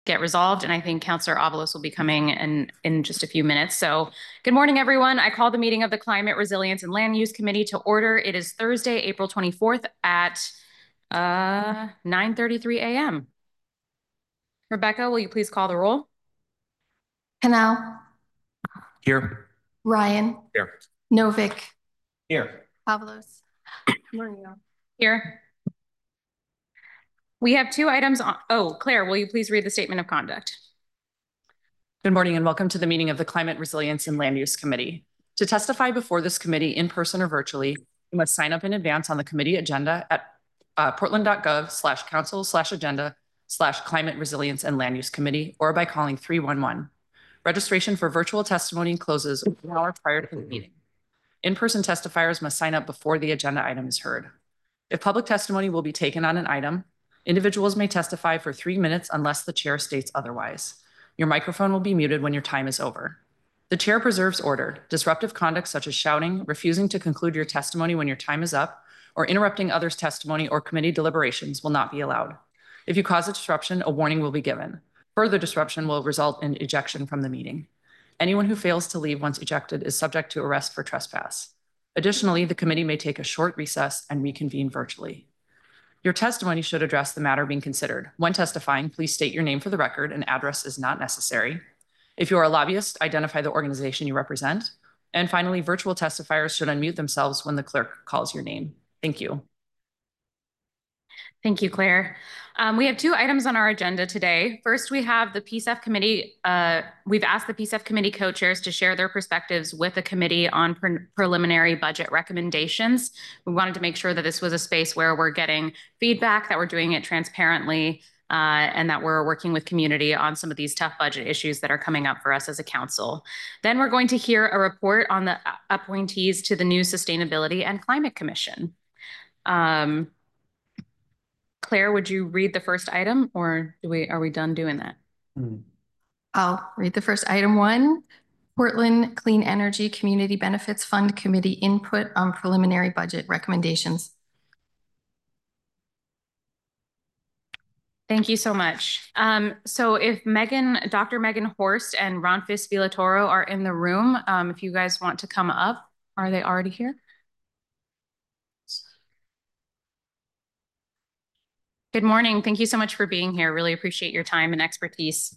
get resolved, and I think Councillor Avalos will be coming in just a few minutes. So good morning, everyone. I call the meeting of the Climate Resilience and Land Use Committee to order. It is Thursday, April 24th at 9:33 a.m. Rebecca, will you please call the roll? Canal. Here. Ryan. Here. Novick. Here. Avalos. Moreno. Here. We have two items on. Oh, Claire, will you please read the statement of conduct? Good morning and welcome to the meeting of the Climate Resilience and Land Use Committee. To testify before this committee in person or virtually, you must sign up in advance on the committee agenda at portland.gov/council/agenda/climate resilience and land use committee or by calling 311. Registration for virtual testimony closes 1 hour prior to the meeting. In-person testifiers must sign up before the agenda item is heard. If public testimony will be taken on an item, individuals may testify for 3 minutes unless the chair states otherwise. Your microphone will be muted when your time is over. The chair preserves order. Disruptive conduct such as shouting, refusing to conclude your testimony when your time is up, or interrupting others' testimony or committee deliberations will not be allowed. If you cause a disruption, a warning will be given. Further disruption will result in ejection from the meeting. Anyone who fails to leave once ejected is subject to arrest for trespass. Additionally, the committee may take a short recess and reconvene virtually. Your testimony should address the matter being considered. When testifying, please state your name for the record. An address is not necessary. If you are a lobbyist, identify the organization you represent. And finally, virtual testifiers should unmute themselves when the clerk calls your name. Thank you. Thank you, Claire. We have two items on our agenda today. First, we have the PSEF committee. We've asked the PSEF committee co-chairs to share their perspectives with the committee on preliminary budget recommendations. We wanted to make sure that this was a space where we're getting feedback, that we're doing it transparently, and that we're working with community on some of these tough budget issues that are coming up for us as a council. Then we're going to hear a report on the appointees to the new Sustainability and Climate Commission. Claire, would you read the first item, or are we done doing that? I'll read the first item 1. Portland Clean Energy Community Benefits Fund Committee input on preliminary budget recommendations. Thank you so much. So if Dr. Megan Horst and Ronfis Villatoro are in the room, if you guys want to come up, are they already here? Good morning. Thank you so much for being here. Really appreciate your time and expertise.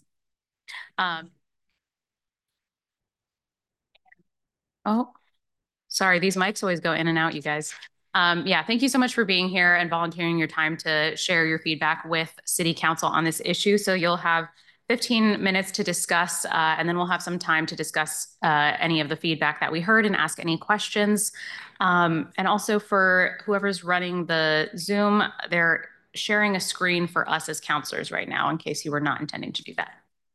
Oh, sorry. These mics always go in and out, you guys. Yeah, thank you so much for being here and volunteering your time to share your feedback with City Council on this issue. So you'll have 15 minutes to discuss, and then we'll have some time to discuss any of the feedback that we heard and ask any questions. And also for whoever's running the Zoom, they're sharing a screen for us as counselors right now in case you were not intending to do that.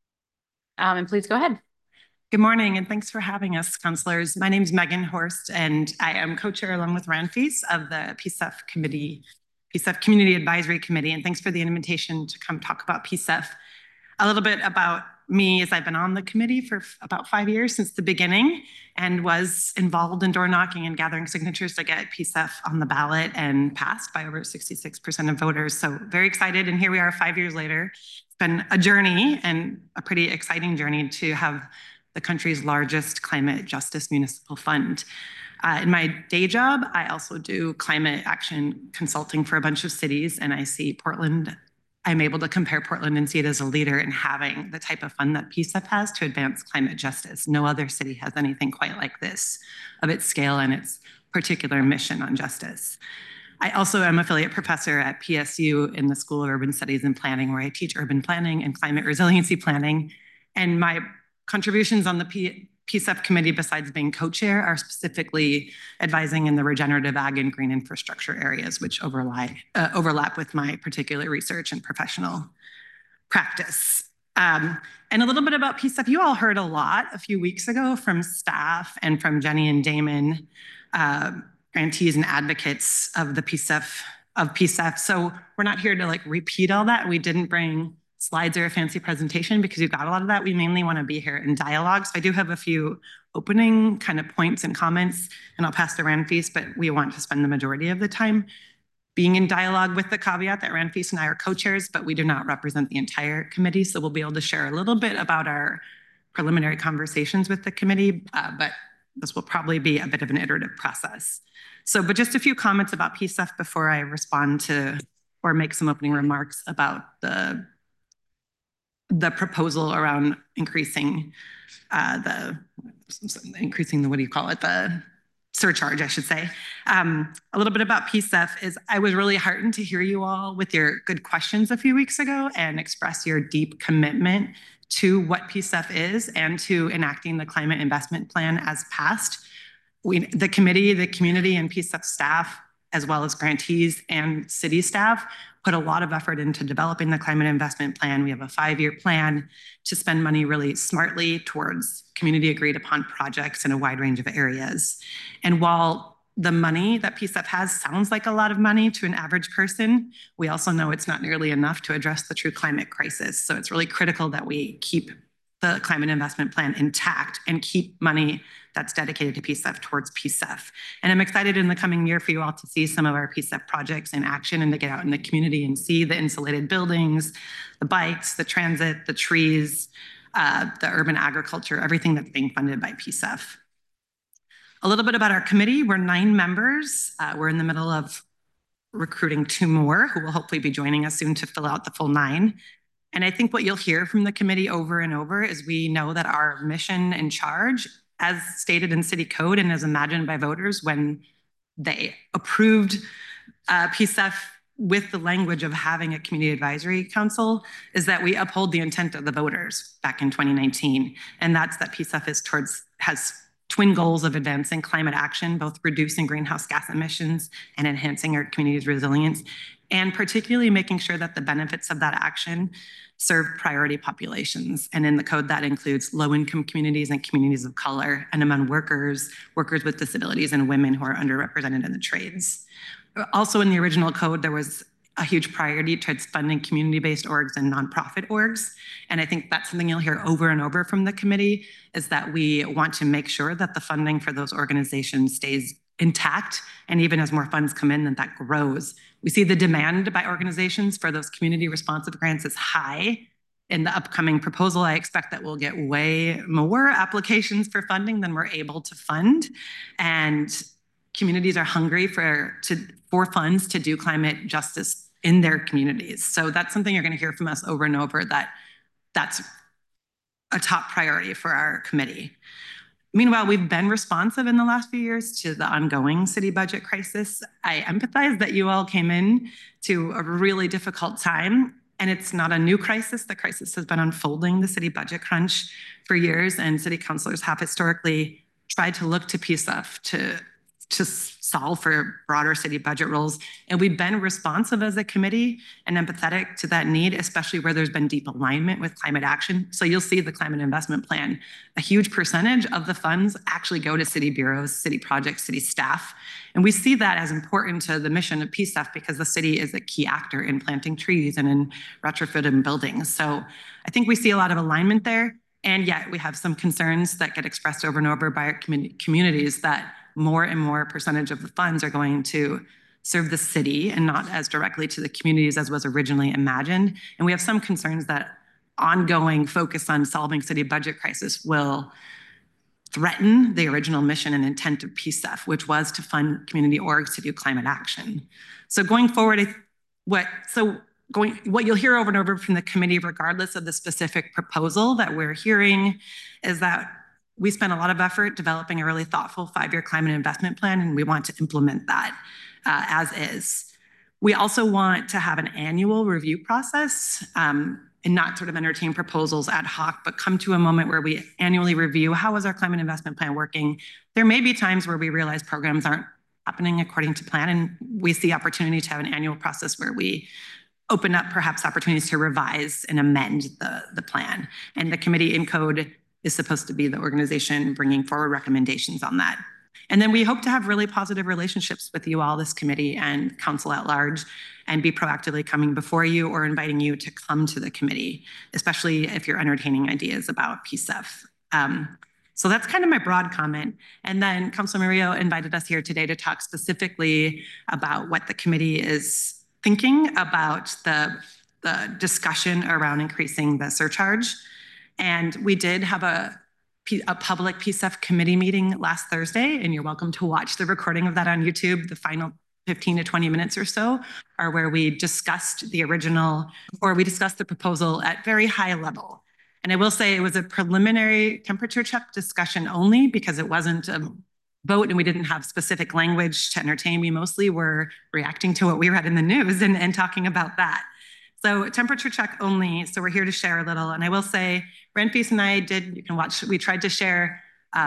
And please go ahead. Good morning, and thanks for having us, councillors. My name is Megan Horst, and I am co-chair along with Ronfis of the PSEF Committee, PSEF Community Advisory Committee, and thanks for the invitation to come talk about PSEF. A little bit about me is I've been on the committee for about 5 years since the beginning and was involved in door knocking and gathering signatures to get PSEF on the ballot and passed by over 66% of voters. So very excited, and here we are 5 years later. It's been a journey and a pretty exciting journey to have the country's largest climate justice municipal fund. In my day job, I also do climate action consulting for a bunch of cities, and I see Portland. I'm able to compare Portland and see it as a leader in having the type of fund that PSEF has to advance climate justice. No other city has anything quite like this of its scale and its particular mission on justice. I also am affiliate professor at PSU in the School of Urban Studies and Planning, where I teach urban planning and climate resiliency planning. And my contributions on the PSEF committee, besides being co-chair, are specifically advising in the regenerative ag and green infrastructure areas, which overlap with my particular research and professional practice. And a little bit about PSEF. You all heard a lot a few weeks ago from staff and from Jenny and Damon, grantees and advocates of the PSEF. So we're not here to repeat all that. We didn't bring slides or a fancy presentation because you've got a lot of that. We mainly want to be here in dialogue. So I do have a few opening kind of points and comments, and I'll pass to Ronfis, but we want to spend the majority of the time being in dialogue with the caveat that Ranfis and I are co-chairs, but we do not represent the entire committee. So we'll be able to share a little bit about our preliminary conversations with the committee, but this will probably be a bit of an iterative process. So, but just a few comments about PSEF before I respond to or make some opening remarks about the proposal around increasing the what do you call it? The surcharge, I should say. A little bit about PSEF is I was really heartened to hear you all with your good questions a few weeks ago and express your deep commitment to what PSEF is and to enacting the climate investment plan as passed. The committee, the community, and PSEF staff, as well as grantees and city staff, put a lot of effort into developing the climate investment plan. We have a 5-year plan to spend money really smartly towards community agreed upon projects in a wide range of areas. And while the money that PSEF has sounds like a lot of money to an average person, we also know it's not nearly enough to address the true climate crisis. So it's really critical that we keep the climate investment plan intact and keep money that's dedicated to PSEF towards PSEF. And I'm excited in the coming year for you all to see some of our PSEF projects in action and to get out in the community and see the insulated buildings, the bikes, the transit, the trees, the urban agriculture, everything that's being funded by PSEF. A little bit about our committee. We're 9 members. We're in the middle of recruiting 2 more who will hopefully be joining us soon to fill out the full 9. And I think what you'll hear from the committee over and over is we know that our mission and charge, as stated in city code and as imagined by voters when they approved PSEF with the language of having a community advisory council, is that we uphold the intent of the voters back in 2019. And that's that PSEF has twin goals of advancing climate action, both reducing greenhouse gas emissions and enhancing our community's resilience, and particularly making sure that the benefits of that action serve priority populations. And in the code, that includes low-income communities and communities of color, and among workers with disabilities, and women who are underrepresented in the trades. Also in the original code, there was a huge priority towards funding community-based orgs and nonprofit orgs. And I think that's something you'll hear over and over from the committee, is that we want to make sure that the funding for those organizations stays intact, and even as more funds come in, that grows. We see the demand by organizations for those community responsive grants is high. In the upcoming proposal, I expect that we'll get way more applications for funding than we're able to fund. And communities are hungry for funds to do climate justice in their communities. So that's something you're going to hear from us over and over, that's a top priority for our committee. Meanwhile, we've been responsive in the last few years to the ongoing city budget crisis. I empathize that you all came in to a really difficult time, and it's not a new crisis. The crisis has been unfolding, the city budget crunch, for years, and city councilors have historically tried to look to PSEF to solve for broader city budget roles. And we've been responsive as a committee and empathetic to that need, especially where there's been deep alignment with climate action. So you'll see the climate investment plan, a huge percentage of the funds actually go to city bureaus, city projects, city staff. And we see that as important to the mission of PSEF because the city is a key actor in planting trees and in retrofitting buildings. So I think we see a lot of alignment there. And yet we have some concerns that get expressed over and over by our communities that more and more percentage of the funds are going to serve the city and not as directly to the communities as was originally imagined. And we have some concerns that ongoing focus on solving city budget crisis will threaten the original mission and intent of PSEF, which was to fund community orgs to do climate action. So going forward, what you'll hear over and over from the committee, regardless of the specific proposal that we're hearing, is that we spent a lot of effort developing a really thoughtful 5-year climate investment plan, and we want to implement that as is. We also want to have an annual review process and not sort of entertain proposals ad hoc, but come to a moment where we annually review how is our climate investment plan working. There may be times where we realize programs aren't happening according to plan, and we see opportunity to have an annual process where we open up perhaps opportunities to revise and amend the plan. And the committee in code is supposed to be the organization bringing forward recommendations on that. And then we hope to have really positive relationships with you all, this committee and council at large, and be proactively coming before you or inviting you to come to the committee, especially if you're entertaining ideas about PSEF. So that's kind of my broad comment. And then Councilor Murillo invited us here today to talk specifically about what the committee is thinking about the discussion around increasing the surcharge. And we did have a public PSEF committee meeting last Thursday, and you're welcome to watch the recording of that on YouTube. The final 15 to 20 minutes or so are where we discussed the proposal at very high level. And I will say it was a preliminary temperature check discussion only because it wasn't a vote and we didn't have specific language to entertain. We mostly were reacting to what we read in the news and talking about that. So temperature check only. So we're here to share a little. And I will say, Renfis and I you can watch, we tried to share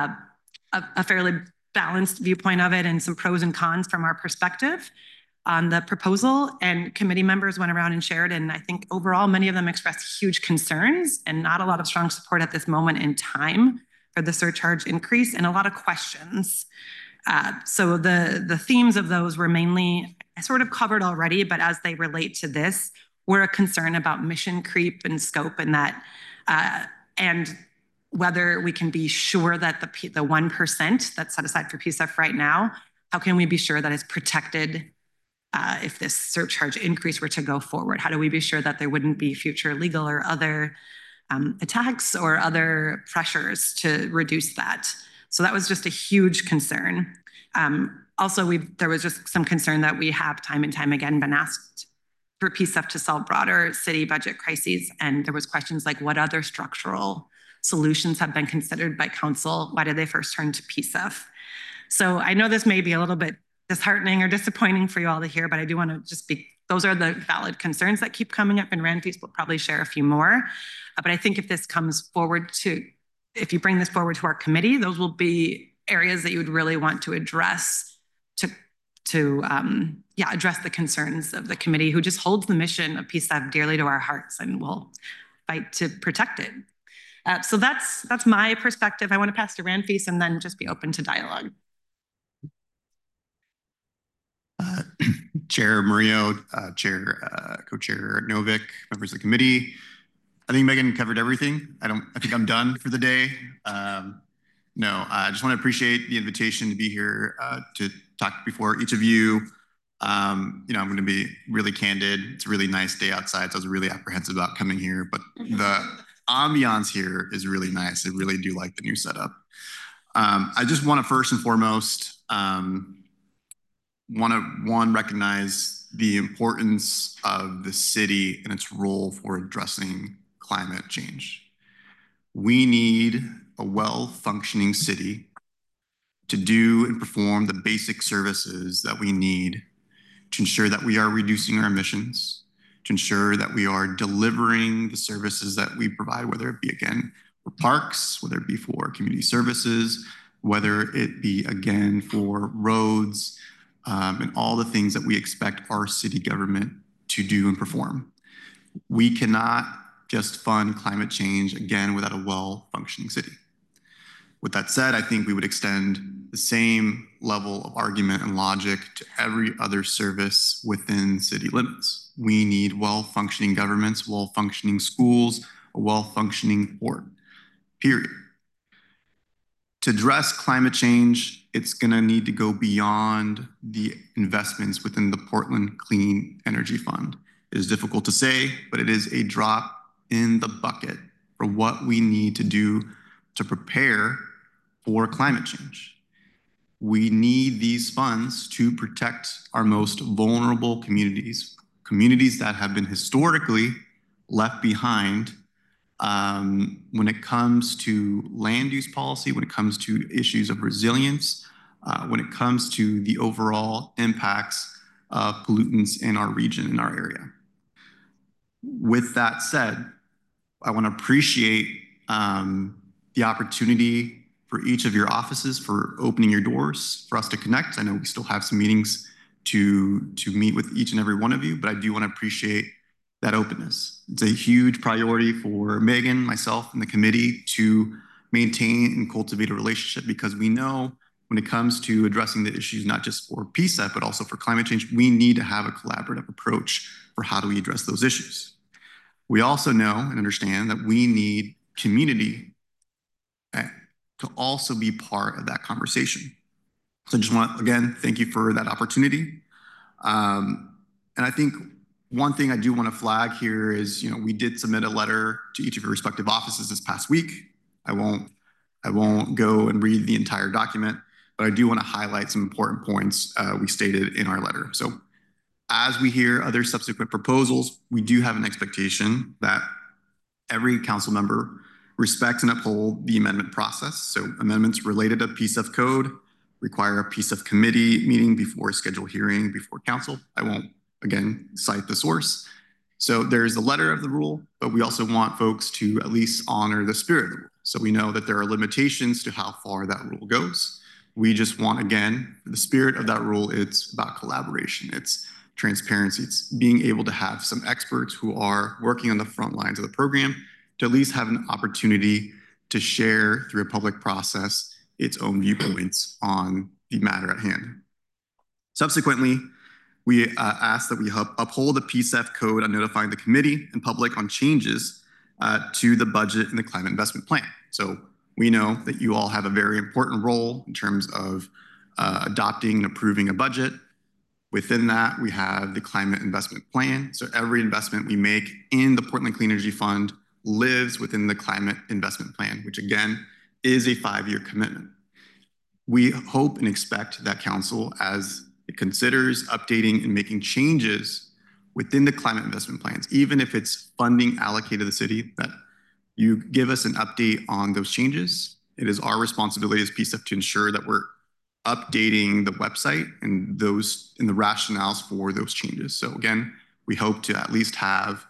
a fairly balanced viewpoint of it and some pros and cons from our perspective on the proposal, and committee members went around and shared. And I think overall, many of them expressed huge concerns and not a lot of strong support at this moment in time for the surcharge increase, and a lot of questions. So the themes of those were mainly sort of covered already, but as they relate to this, we're a concern about mission creep and scope, and that, and whether we can be sure that the 1% that's set aside for PSEF right now, how can we be sure that it's protected if this surcharge increase were to go forward? How do we be sure that there wouldn't be future legal or other attacks or other pressures to reduce that? So that was just a huge concern. Also, there was just some concern that we have time and time again been asked for PSEF to solve broader city budget crises. And there was questions like, what other structural solutions have been considered by council? Why did they first turn to PSEF? So I know this may be a little bit disheartening or disappointing for you all to hear, but I do want to just those are the valid concerns that keep coming up, and Renfis will probably share a few more. But I think if you bring this forward to our committee, those will be areas that you would really want to address to address the concerns of the committee, who just holds the mission of PSEF dearly to our hearts and will fight to protect it. So that's my perspective. I want to pass to Renfis and then just be open to dialogue. Chair Murillo, Co-Chair Novick, members of the committee. I think Megan covered everything. I think I'm done for the day. No, I just want to appreciate the invitation to be here to talk before each of you. I'm going to be really candid. It's a really nice day outside, so I was really apprehensive about coming here, but the ambiance here is really nice. I really do like the new setup. I just want to first and foremost recognize the importance of the city and its role for addressing climate change. We need a well-functioning city to do and perform the basic services that we need to ensure that we are reducing our emissions, to ensure that we are delivering the services that we provide, whether it be, again, for parks, whether it be for community services, whether it be, again, for roads, and all the things that we expect our city government to do and perform. We cannot just fund climate change, again, without a well-functioning city. With that said, I think we would extend the same level of argument and logic to every other service within city limits. We need well-functioning governments, well-functioning schools, a well-functioning port, period. To address climate change, it's going to need to go beyond the investments within the Portland Clean Energy Fund. It is difficult to say, but it is a drop in the bucket for what we need to do to prepare for climate change. We need these funds to protect our most vulnerable communities, communities that have been historically left behind when it comes to land use policy, when it comes to issues of resilience, when it comes to the overall impacts of pollutants in our region, in our area. With that said, I want to appreciate the opportunity for each of your offices for opening your doors for us to connect. I know we still have some meetings to meet with each and every one of you, but I do want to appreciate that openness. It's a huge priority for Megan, myself, and the committee to maintain and cultivate a relationship, because we know when it comes to addressing the issues, not just for PSEF, but also for climate change, we need to have a collaborative approach for how do we address those issues. We also know and understand that we need community to also be part of that conversation. So I just want to, again, thank you for that opportunity. And I think one thing I do want to flag here is, we did submit a letter to each of your respective offices this past week. I won't go and read the entire document, but I do want to highlight some important points we stated in our letter. So as we hear other subsequent proposals, we do have an expectation that every council member respect and uphold the amendment process. So amendments related to PSEF code require a PSEF committee meeting before a scheduled hearing before council. I won't, again, cite the source. So there's the letter of the rule, but we also want folks to at least honor the spirit of the rule. So we know that there are limitations to how far that rule goes. We just want, again, the spirit of that rule, it's about collaboration. It's transparency. It's being able to have some experts who are working on the front lines of the program to at least have an opportunity to share through a public process its own viewpoints on the matter at hand. Subsequently, we ask that we uphold the PSEF code on notifying the committee and public on changes to the budget and the climate investment plan. So we know that you all have a very important role in terms of adopting and approving a budget. Within that, we have the climate investment plan. So every investment we make in the Portland Clean Energy Fund lives within the climate investment plan, which again is a 5-year commitment. We hope and expect that council, as it considers updating and making changes within the climate investment plans, even if it's funding allocated to the city, that you give us an update on those changes. It is our responsibility as PSEF to ensure that we're updating the website and the rationales for those changes. So again, we hope to at least have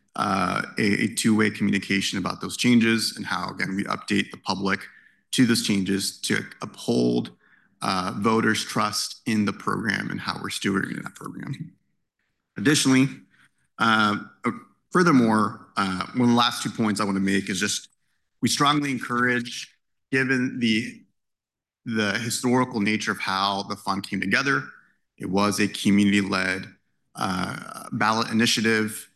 a two-way communication about those changes and how, again, we update the public to those changes to uphold voters' trust in the program and how we're stewarding that program. Additionally, furthermore, one of the last 2 points I want to make is just we strongly encourage, given the historical nature of how the fund came together, it was a community-led ballot initiative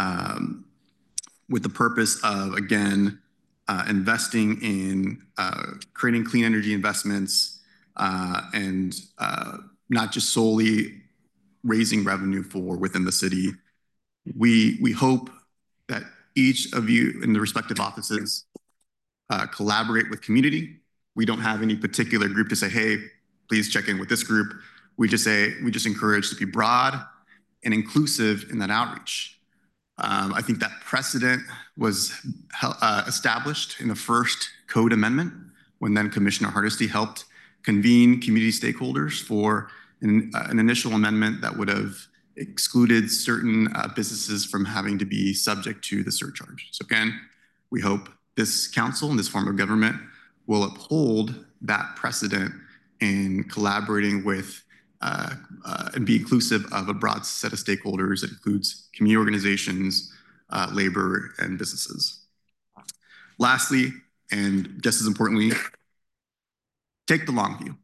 with the purpose of, again, investing in creating clean energy investments and not just solely raising revenue for within the city. We hope that each of you in the respective offices collaborate with community. We don't have any particular group to say, hey, please check in with this group. We just encourage to be broad and inclusive in that outreach. I think that precedent was established in the first code amendment when then Commissioner Hardesty helped convene community stakeholders for an initial amendment that would have excluded certain businesses from having to be subject to the surcharge. So again, we hope this council and this form of government will uphold that precedent in collaborating with and be inclusive of a broad set of stakeholders that includes community organizations, labor, and businesses. Lastly, and just as importantly, take the long view.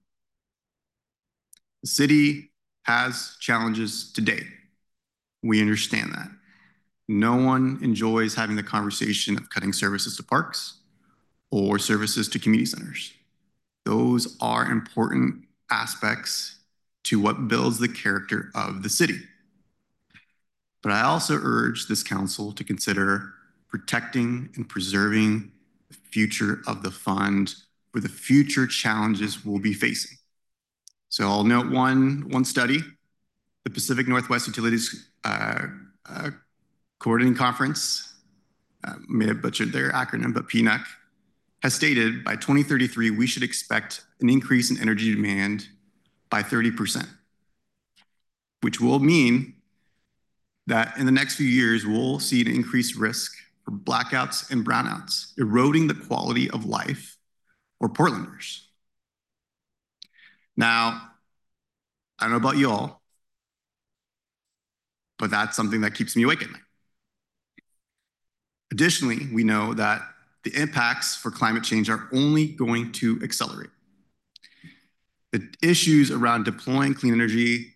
The city has challenges today. We understand that. No one enjoys having the conversation of cutting services to parks or services to community centers. Those are important aspects to what builds the character of the city. But I also urge this council to consider protecting and preserving the future of the fund for the future challenges we'll be facing. So I'll note one study, the Pacific Northwest Utilities Coordinating Conference, may have butchered their acronym, but PNUC, has stated by 2033, we should expect an increase in energy demand by 30%, which will mean that in the next few years, we'll see an increased risk for blackouts and brownouts, eroding the quality of life for Portlanders. Now, I don't know about you all, but that's something that keeps me awake at night. Additionally, we know that the impacts for climate change are only going to accelerate. The issues around deploying clean energy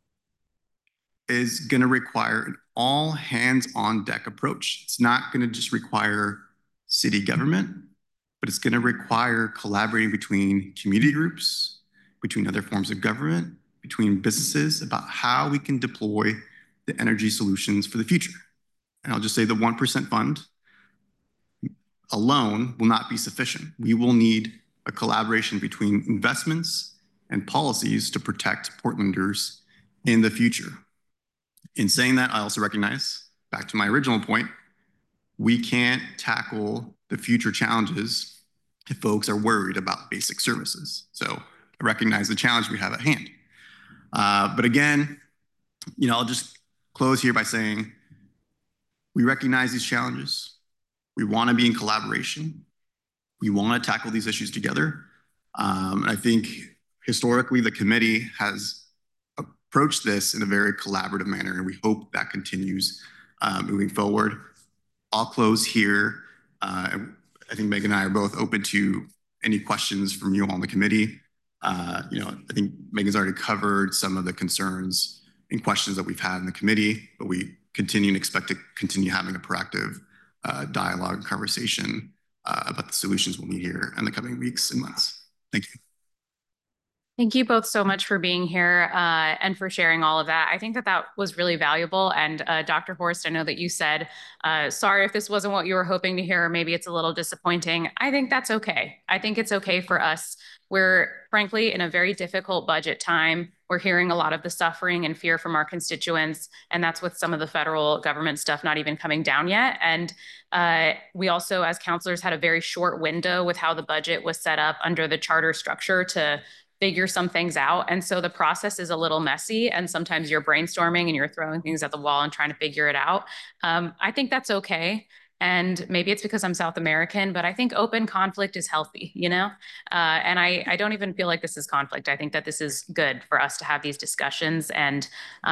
is going to require an all hands on deck approach. It's not going to just require city government. but it's going to require collaborating between community groups, between other forms of government, between businesses about how we can deploy the energy solutions for the future. And I'll just say the 1% fund alone will not be sufficient. We will need a collaboration between investments and policies to protect Portlanders in the future. In saying that, I also recognize, back to my original point, we can't tackle the future challenges if folks are worried about basic services. So I recognize the challenge we have at hand. But again, I'll just close here by saying we recognize these challenges. We want to be in collaboration. We want to tackle these issues together. And I think historically the committee has approached this in a very collaborative manner, and we hope that continues moving forward. I'll close here. I think Megan and I are both open to any questions from you on the committee. I think Megan's already covered some of the concerns and questions that we've had in the committee, but we continue and expect to continue having a proactive dialogue and conversation about the solutions we'll need here in the coming weeks and months. Thank you. Thank you both so much for being here and for sharing all of that. I think that was really valuable. And Dr. Horst, I know that you said, sorry if this wasn't what you were hoping to hear, or maybe it's a little disappointing. I think that's okay. I think it's okay for us. We're frankly in a very difficult budget time. We're hearing a lot of the suffering and fear from our constituents, and that's with some of the federal government stuff not even coming down yet. And we also, as counselors, had a very short window with how the budget was set up under the charter structure to figure some things out. And so the process is a little messy, and sometimes you're brainstorming and you're throwing things at the wall and trying to figure it out. I think that's okay. And maybe it's because I'm South American, but I think open conflict is healthy, and I don't even feel like this is conflict. I think that this is good for us to have these discussions. And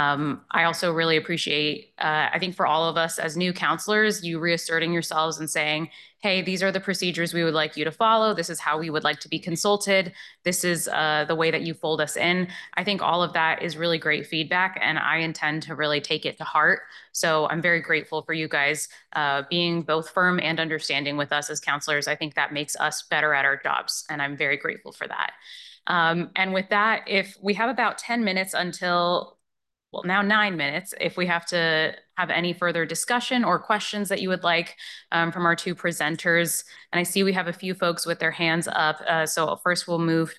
I also really appreciate, I think for all of us as new counselors, you reasserting yourselves and saying, hey, these are the procedures we would like you to follow. This is how we would like to be consulted. This is the way that you fold us in. I think all of that is really great feedback, and I intend to really take it to heart. So I'm very grateful for you guys being both firm and understanding with us as counselors. I think that makes us better at our jobs, and I'm very grateful for that. And with that, if we have about 10 minutes until, well, now 9 minutes, if we have to have any further discussion or questions that you would like from our two presenters. And I see we have a few folks with their hands up. So first we'll move,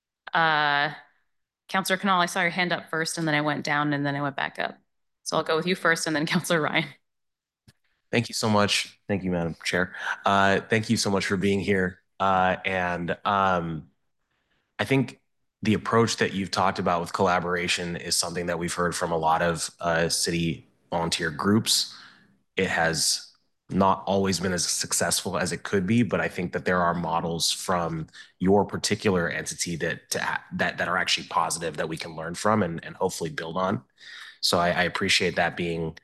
Councillor Knoll, I saw your hand up first, and then I went down, and then I went back up. So I'll go with you first, and then Councillor Ryan. Thank you so much. Thank you, Madam Chair. Thank you so much for being here. And I think the approach that you've talked about with collaboration is something that we've heard from a lot of city volunteer groups. It has not always been as successful as it could be, but I think that there are models from your particular entity that are actually positive that we can learn from and hopefully build on. So I appreciate that being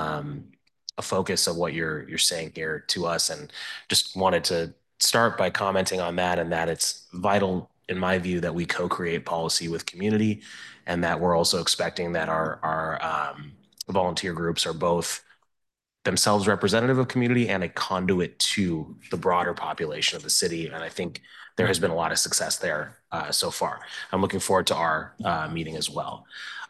a focus of what you're saying here to us, and just wanted to start by commenting on that, and that it's vital in my view that we co-create policy with community, and that we're also expecting that our volunteer groups are both themselves representative of community and a conduit to the broader population of the city. And I think there has been a lot of success there so far. I'm looking forward to our meeting as well.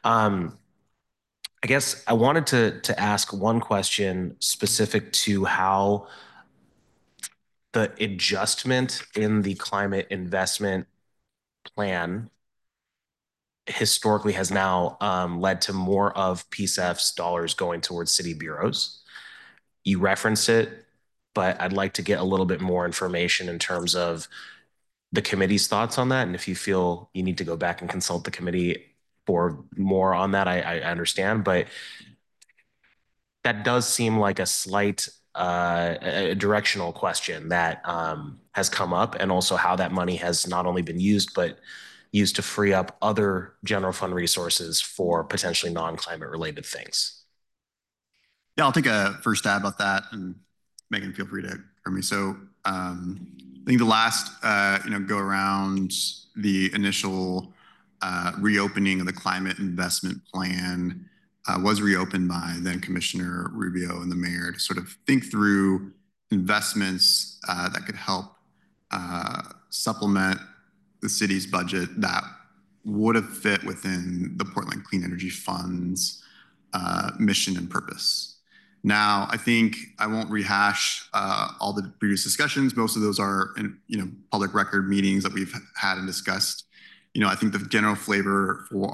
I guess I wanted to ask one question specific to how the adjustment in the climate investment plan historically has now led to more of PSEF's dollars going towards city bureaus. You referenced it, but I'd like to get a little bit more information in terms of the committee's thoughts on that. And if you feel you need to go back and consult the committee for more on that, I understand, but that does seem like a slight a directional question that has come up, and also how that money has not only been used, but used to free up other general fund resources for potentially non-climate related things. Yeah, I'll take a first stab at that, and Megan, feel free to hear me. So I think the last go around, the initial reopening of the climate investment plan was reopened by then Commissioner Rubio and the mayor to sort of think through investments that could help supplement the city's budget that would have fit within the Portland Clean Energy Fund's mission and purpose. Now, I think I won't rehash all the previous discussions. Most of those are in, public record meetings that we've had and discussed. I think the general flavor for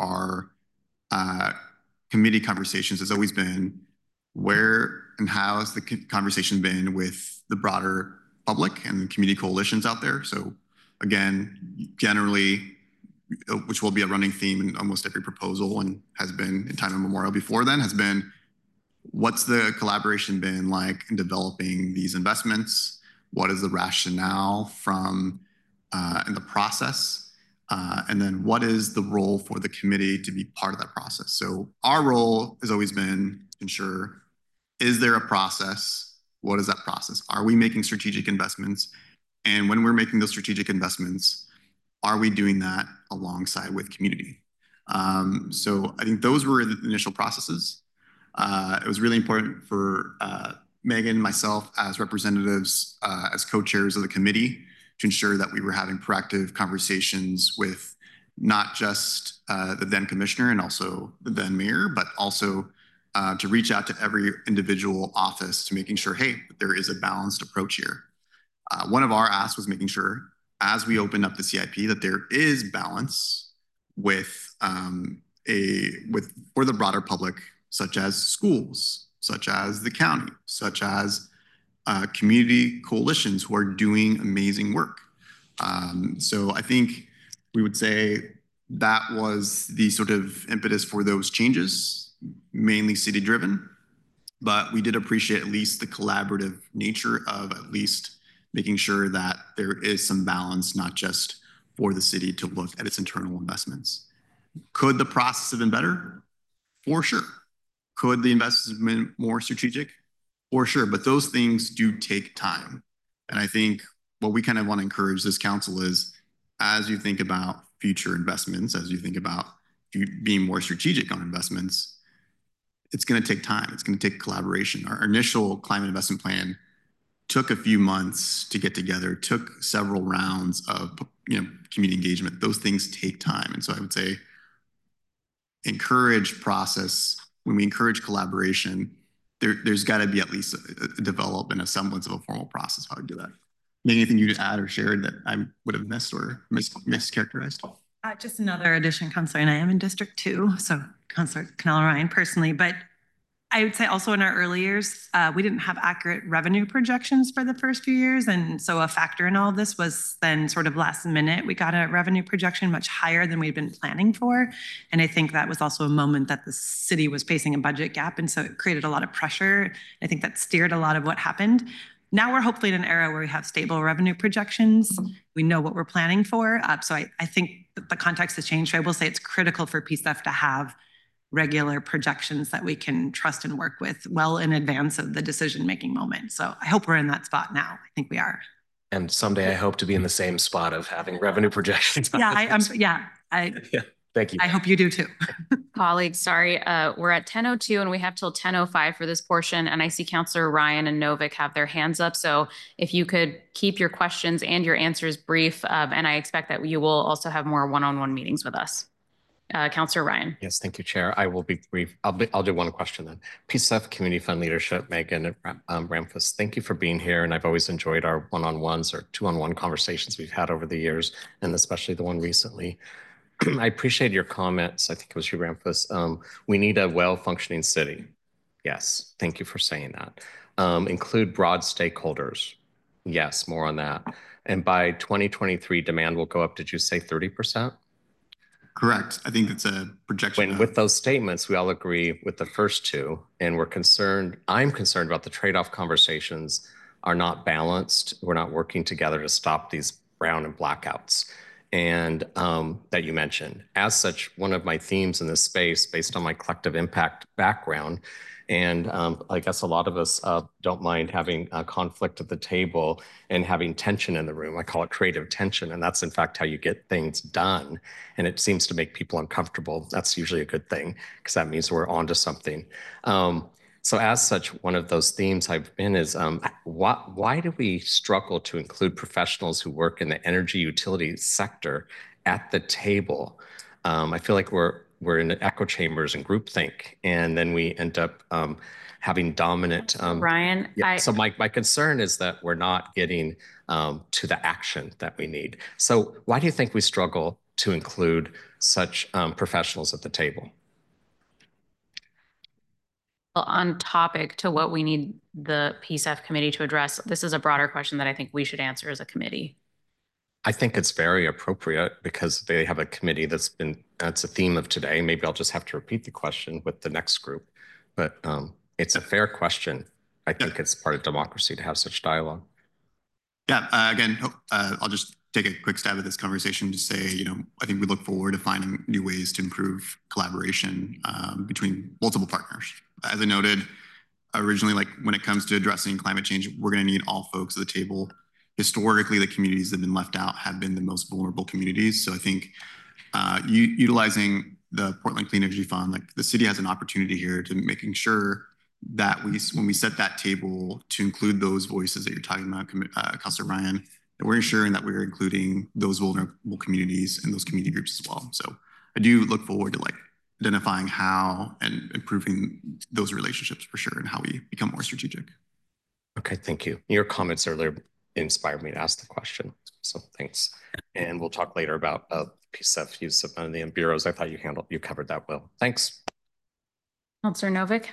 our committee conversations has always been where and how has the conversation been with the broader public and community coalitions out there. So again, generally, which will be a running theme in almost every proposal and has been in time immemorial before then, has been what's the collaboration been like in developing these investments? What is the rationale from in the process? And then what is the role for the committee to be part of that process? So our role has always been to ensure, is there a process? What is that process? Are we making strategic investments? And when we're making those strategic investments, are we doing that alongside with community? So I think those were the initial processes. It was really important for Megan, myself as representatives, as co-chairs of the committee, to ensure that we were having proactive conversations with not just the then commissioner and also the then mayor, but also to reach out to every individual office to making sure, hey, there is a balanced approach here. One of our asks was making sure as we open up the CIP that there is balance with for the broader public, such as schools, such as the county, such as community coalitions who are doing amazing work. So I think we would say that was the sort of impetus for those changes, mainly city driven, but we did appreciate at least the collaborative nature of at least making sure that there is some balance, not just for the city to look at its internal investments. Could the process have been better? For sure. Could the investments have been more strategic? For sure, but those things do take time. And I think what we kind of want to encourage this council is, as you think about future investments, as you think about being more strategic on investments, it's going to take time. It's going to take collaboration. Our initial climate investment plan took a few months to get together, took several rounds of community engagement. Those things take time. And so I would say encourage process. When we encourage collaboration, there's got to be at least a development, a semblance of a formal process how to do that. Anything you'd add or share that I would have missed or mischaracterized? Just another addition, Councilor, and I am in District 2, so Councilor Canela Ryan personally, but I would say also in our early years, we didn't have accurate revenue projections for the first few years. And so a factor in all of this was then sort of last minute, we got a revenue projection much higher than we'd been planning for. And I think that was also a moment that the city was facing a budget gap. And so it created a lot of pressure. I think that steered a lot of what happened. Now we're hopefully in an era where we have stable revenue projections. We know what we're planning for. So I think the context has changed. I will say it's critical for PSEF to have regular projections that we can trust and work with well in advance of the decision-making moment. So I hope we're in that spot now. I think we are. And someday I hope to be in the same spot of having revenue projections. Yeah, Thank you. I hope you do too. Colleagues, sorry, we're at 10:02 and we have till 10:05 for this portion. And I see Councilor Ryan and Novick have their hands up. So if you could keep your questions and your answers brief, and I expect that you will also have more one-on-one meetings with us. Councilor Ryan. Yes, thank you, Chair. I will be brief. I'll do one question then. PSEF Community Fund Leadership, Megan Ramphis, thank you for being here. And I've always enjoyed our one-on-ones or two-on-one conversations we've had over the years, and especially the one recently. I appreciate your comments. I think it was you, Ramphis. We need a well-functioning city. Yes, thank you for saying that. Include broad stakeholders. Yes, more on that. And by 2023, demand will go up, did you say 30%? Correct. I think it's a projection. With those statements, we all agree with the first two, and we're concerned. I'm concerned about the trade-off conversations are not balanced. We're not working together to stop these brown and blackouts. And that you mentioned. As such, one of my themes in this space, based on my collective impact background, and I guess a lot of us don't mind having a conflict at the table and having tension in the room. I call it creative tension, and that's in fact how you get things done. And it seems to make people uncomfortable. That's usually a good thing because that means we're onto something. So as such, one of those themes I've been is why do we struggle to include professionals who work in the energy utility sector at the table? I feel like we're in echo chambers and groupthink, and then we end up having dominant. Ryan, yeah, so my concern is that we're not getting to the action that we need. So why do you think we struggle to include such professionals at the table? on topic to what we need the PSEF committee to address, this is a broader question that I think we should answer as a committee. I think it's very appropriate because they have a committee that's a theme of today. Maybe I'll just have to repeat the question with the next group, but it's a fair question. I think it's part of democracy to have such dialogue. Yeah, again, I'll just take a quick stab at this conversation to say, I think we look forward to finding new ways to improve collaboration between multiple partners. As I noted originally, like when it comes to addressing climate change, we're going to need all folks at the table. Historically, the communities that have been left out have been the most vulnerable communities. So I think utilizing the Portland Clean Energy Fund, like the city has an opportunity here to making sure that when we set that table to include those voices that you're talking about, Councilor Ryan, that we're ensuring that we're including those vulnerable communities and those community groups as well. So I do look forward to identifying how and improving those relationships for sure and how we become more strategic. Okay, thank you. Your comments earlier inspired me to ask the question. So thanks. And we'll talk later about PSEF use of money in bureaus. I thought you covered that well. Thanks. Councilor Novick.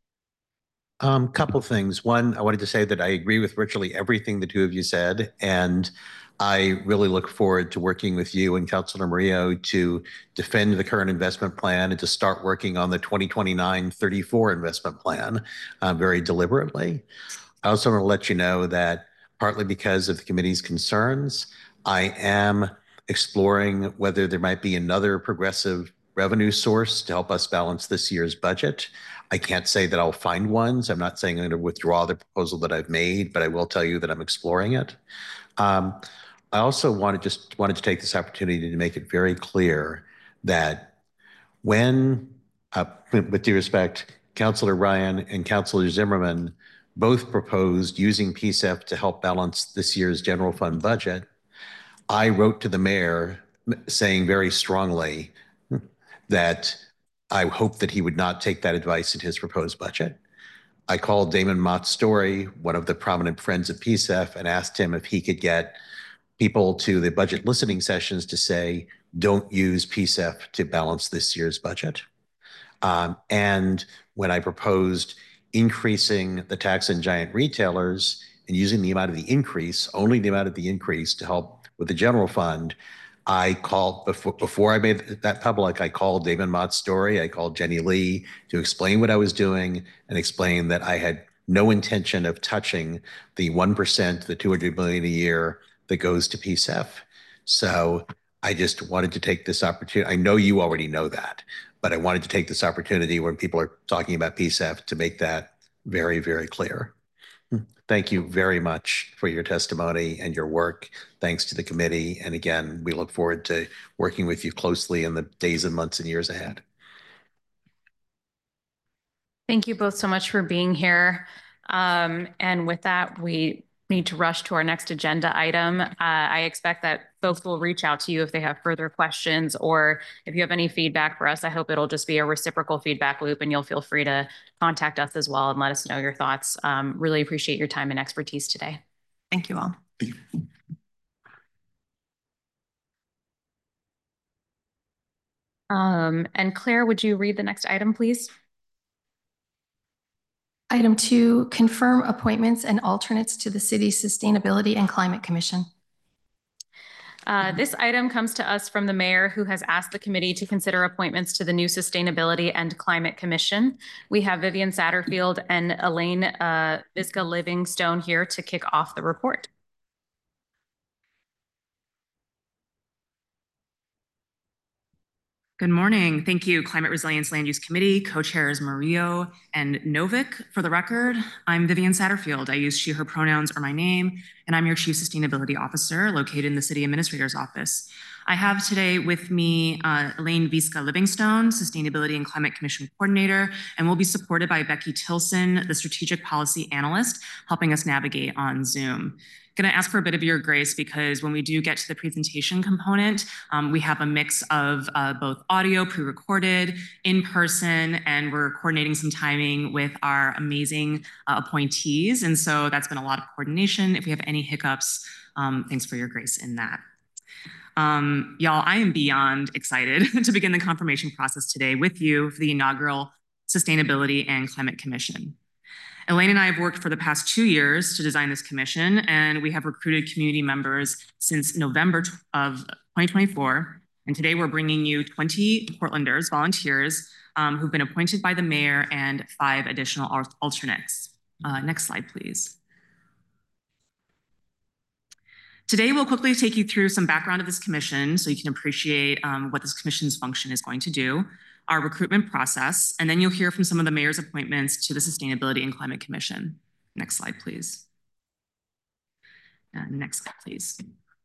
Couple things. One, I wanted to say that I agree with virtually everything the two of you said, and I really look forward to working with you and Councilor Murillo to defend the current investment plan and to start working on the 2029-34 investment plan very deliberately. I also want to let you know that partly because of the committee's concerns, I am exploring whether there might be another progressive revenue source to help us balance this year's budget. I can't say that I'll find one, so I'm not saying I'm going to withdraw the proposal that I've made, but I will tell you that I'm exploring it. I also wanted to take this opportunity to make it very clear that when, with due respect, Councilor Ryan and Councilor Zimmerman both proposed using PSEF to help balance this year's general fund budget, I wrote to the mayor saying very strongly that I hope that he would not take that advice in his proposed budget. I called Damon Mott-Story, one of the prominent friends of PSEF, and asked him if he could get people to the budget listening sessions to say, don't use PSEF to balance this year's budget. And when I proposed increasing the tax on giant retailers and using the amount of the increase, only the amount of the increase to help with the general fund, I called before I made that public, I called Damon Mott-Story, I called Jenny Lee to explain what I was doing and explain that I had no intention of touching the 1%, the $200 million a year that goes to PSEF. So I just wanted to take this opportunity. I know you already know that, but I wanted to take this opportunity when people are talking about PSEF to make that very, very clear. Thank you very much for your testimony and your work. Thanks to the committee. And again, we look forward to working with you closely in the days and months and years ahead. Thank you both so much for being here. And with that, we need to rush to our next agenda item. I expect that folks will reach out to you if they have further questions or if you have any feedback for us. I hope it'll just be a reciprocal feedback loop and you'll feel free to contact us as well and let us know your thoughts. Really appreciate your time and expertise today. Thank you all. And Claire, would you read the next item, please? Item 2, confirm appointments and alternates to the city's Sustainability and Climate Commission. This item comes to us from the mayor, who has asked the committee to consider appointments to the new Sustainability and Climate Commission. We have Vivian Satterfield and Elaine Visca Livingstone here to kick off the report. Good morning. Thank you, Climate Resilience Land Use Committee, co-chairs Murillo and Novick. For the record, I'm Vivian Satterfield. I use she, her pronouns or my name, and I'm your Chief Sustainability Officer located in the City Administrator's Office. I have today with me Elaine Visca Livingstone, Sustainability and Climate Commission Coordinator, and we'll be supported by Becky Tilson, the Strategic Policy Analyst, helping us navigate on Zoom. Going to ask for a bit of your grace because when we do get to the presentation component, we have a mix of both audio, pre-recorded, in person, and we're coordinating some timing with our amazing appointees. And so that's been a lot of coordination. If we have any hiccups, thanks for your grace in that. Y'all, I am beyond excited to begin the confirmation process today with you for the inaugural Sustainability and Climate Commission. Elaine and I have worked for the past 2 years to design this commission, and we have recruited community members since November of 2024. And today we're bringing you 20 Portlanders, volunteers, who've been appointed by the mayor and 5 additional alternates. Next slide, please. Today, we'll quickly take you through some background of this commission so you can appreciate what this commission's function is going to do, our recruitment process, and then you'll hear from some of the mayor's appointments to the Sustainability and Climate Commission. Next slide, please. Next slide, please.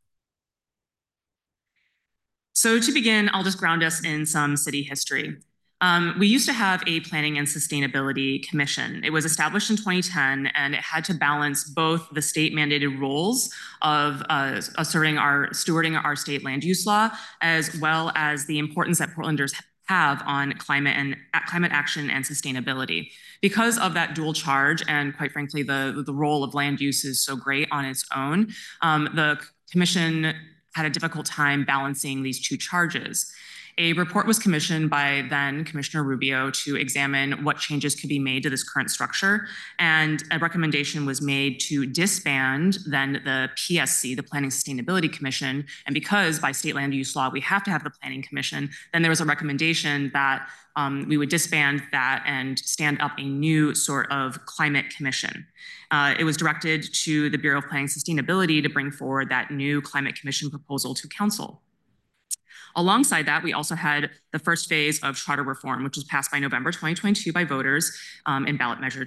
So to begin, I'll just ground us in some city history. We used to have a Planning and Sustainability Commission. It was established in 2010, and it had to balance both the state-mandated roles of stewarding our state land use law, as well as the importance that Portlanders have on climate action and sustainability. Because of that dual charge, and quite frankly, the role of land use is so great on its own, the commission had a difficult time balancing these 2 charges. A report was commissioned by then Commissioner Rubio to examine what changes could be made to this current structure, and a recommendation was made to disband then the PSC, the Planning Sustainability Commission, and because by state land use law we have to have the Planning Commission, then there was a recommendation that we would disband that and stand up a new sort of climate commission. It was directed to the Bureau of Planning Sustainability to bring forward that new climate commission proposal to council. Alongside that, we also had the first phase of charter reform, which was passed by November 2022 by voters in ballot measure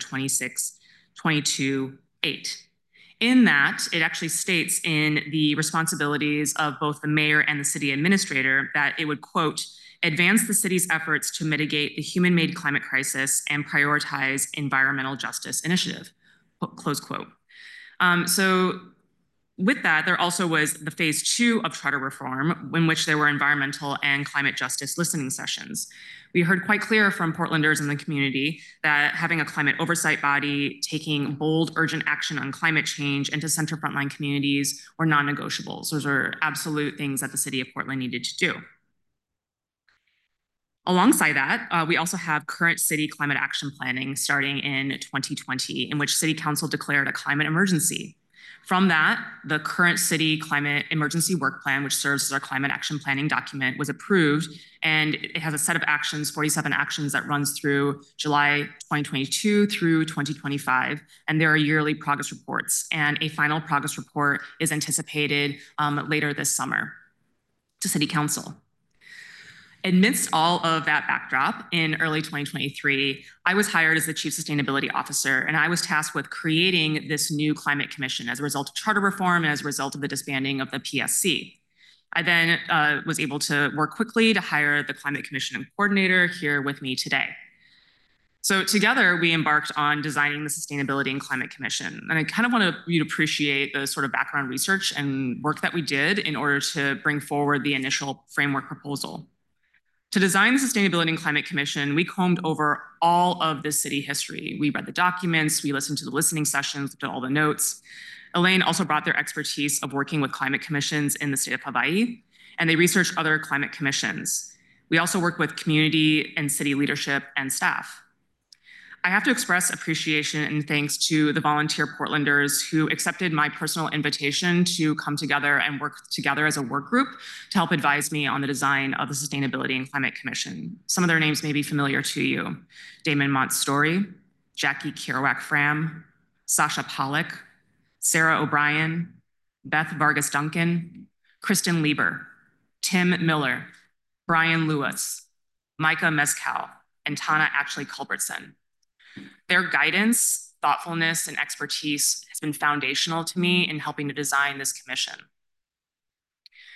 2622-8. In that, it actually states in the responsibilities of both the mayor and the city administrator that it would, quote, advance the city's efforts to mitigate the human-made climate crisis and prioritize environmental justice initiative, close quote. So with that, there also was the phase 2 of charter reform, in which there were environmental and climate justice listening sessions. We heard quite clear from Portlanders in the community that having a climate oversight body, taking bold, urgent action on climate change and to center frontline communities were non-negotiables. Those are absolute things that the city of Portland needed to do. Alongside that, we also have current city climate action planning starting in 2020, in which City Council declared a climate emergency. From that, the current city climate emergency work plan, which serves as our climate action planning document, was approved, and it has a set of actions, 47 actions that runs through July 2022 through 2025, and there are yearly progress reports, and a final progress report is anticipated later this summer to City Council. Amidst all of that backdrop, in early 2023, I was hired as the Chief Sustainability Officer, and I was tasked with creating this new climate commission as a result of charter reform and as a result of the disbanding of the PSC. I then was able to work quickly to hire the Climate Commission coordinator here with me today. So together, we embarked on designing the Sustainability and Climate Commission. And I kind of want you to appreciate the sort of background research and work that we did in order to bring forward the initial framework proposal. To design the Sustainability and Climate Commission, we combed over all of the city history. We read the documents, we listened to the listening sessions, looked at all the notes. Elaine also brought their expertise of working with climate commissions in the state of Hawaii, and they researched other climate commissions. We also worked with community and city leadership and staff. I have to express appreciation and thanks to the volunteer Portlanders who accepted my personal invitation to come together and work together as a work group to help advise me on the design of the Sustainability and Climate Commission. Some of their names may be familiar to you. Damon Montstory, Jackie Kerouac-Fram, Sasha Pollack, Sarah O'Brien, Beth Vargas Duncan, Kristen Lieber, Tim Miller, Brian Lewis, Micah Mezcal, and Tana Ashley Culbertson. Their guidance, thoughtfulness, and expertise has been foundational to me in helping to design this commission.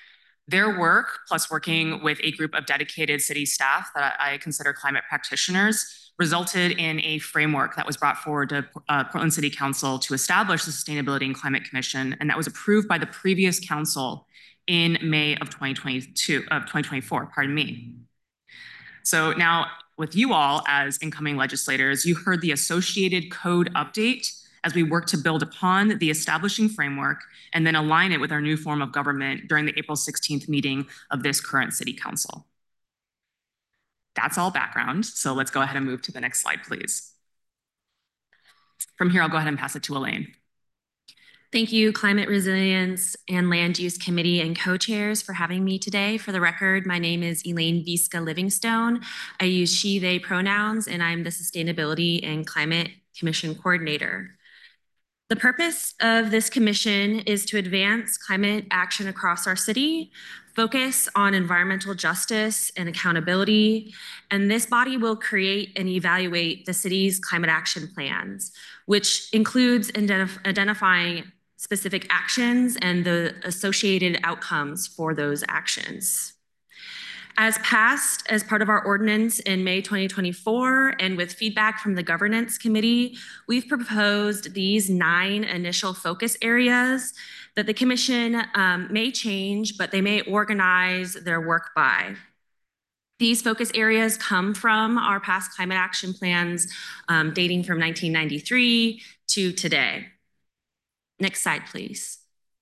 Their work, plus working with a group of dedicated city staff that I consider climate practitioners, resulted in a framework that was brought forward to Portland City Council to establish the Sustainability and Climate Commission, and that was approved by the previous council in May of 2024, pardon me. So now with you all as incoming legislators, you heard the associated code update as we work to build upon the establishing framework and then align it with our new form of government during the April 16th meeting of this current city council. That's all background. So let's go ahead and move to the next slide, please. From here, I'll go ahead and pass it to Elaine. Thank you, Climate Resilience and Land Use Committee and co-chairs for having me today. For the record, my name is Elaine Visca Livingstone. I use she, they pronouns, and I'm the Sustainability and Climate Commission Coordinator. The purpose of this commission is to advance climate action across our city, focus on environmental justice and accountability, and this body will create and evaluate the city's climate action plans, which includes identifying specific actions and the associated outcomes for those actions. As passed as part of our ordinance in May 2024, and with feedback from the governance committee, we've proposed these 9 initial focus areas that the commission may change, but they may organize their work by. These focus areas come from our past climate action plans dating from 1993 to today. Next slide, please.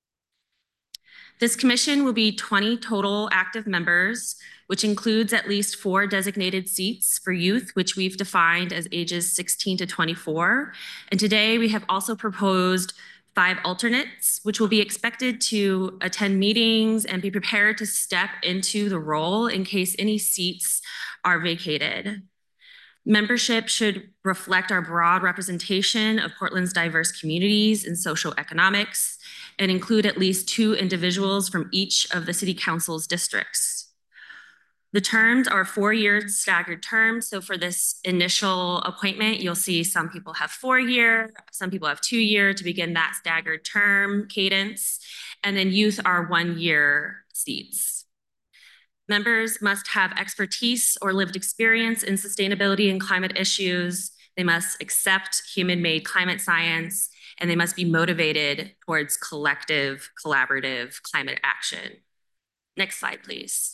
This commission will be 20 total active members, which includes at least 4 designated seats for youth, which we've defined as ages 16 to 24. And today we have also proposed 5 alternates, which will be expected to attend meetings and be prepared to step into the role in case any seats are vacated. Membership should reflect our broad representation of Portland's diverse communities and social economics, and include at least 2 individuals from each of the city council's districts. The terms are 4-year staggered terms. So for this initial appointment, you'll see some people have 4-year, some people have 2-year to begin that staggered term cadence, and then youth are 1-year seats. Members must have expertise or lived experience in sustainability and climate issues. They must accept human-made climate science, and they must be motivated towards collective, collaborative climate action. Next slide, please.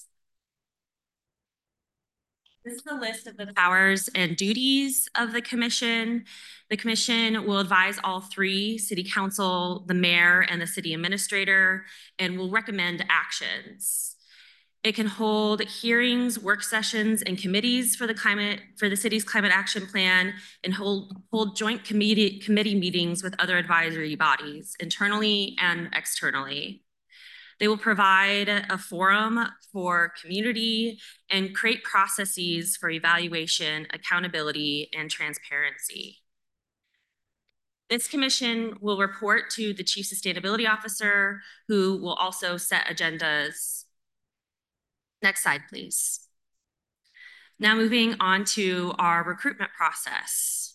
This is a list of the powers and duties of the commission. The commission will advise all 3, city council, the mayor, and the city administrator, and will recommend actions. It can hold hearings, work sessions, and committees for the city's climate action plan, and hold joint committee meetings with other advisory bodies, internally and externally. They will provide a forum for community and create processes for evaluation, accountability, and transparency. This commission will report to the Chief Sustainability Officer, who will also set agendas. Next slide, please. Now moving on to our recruitment process.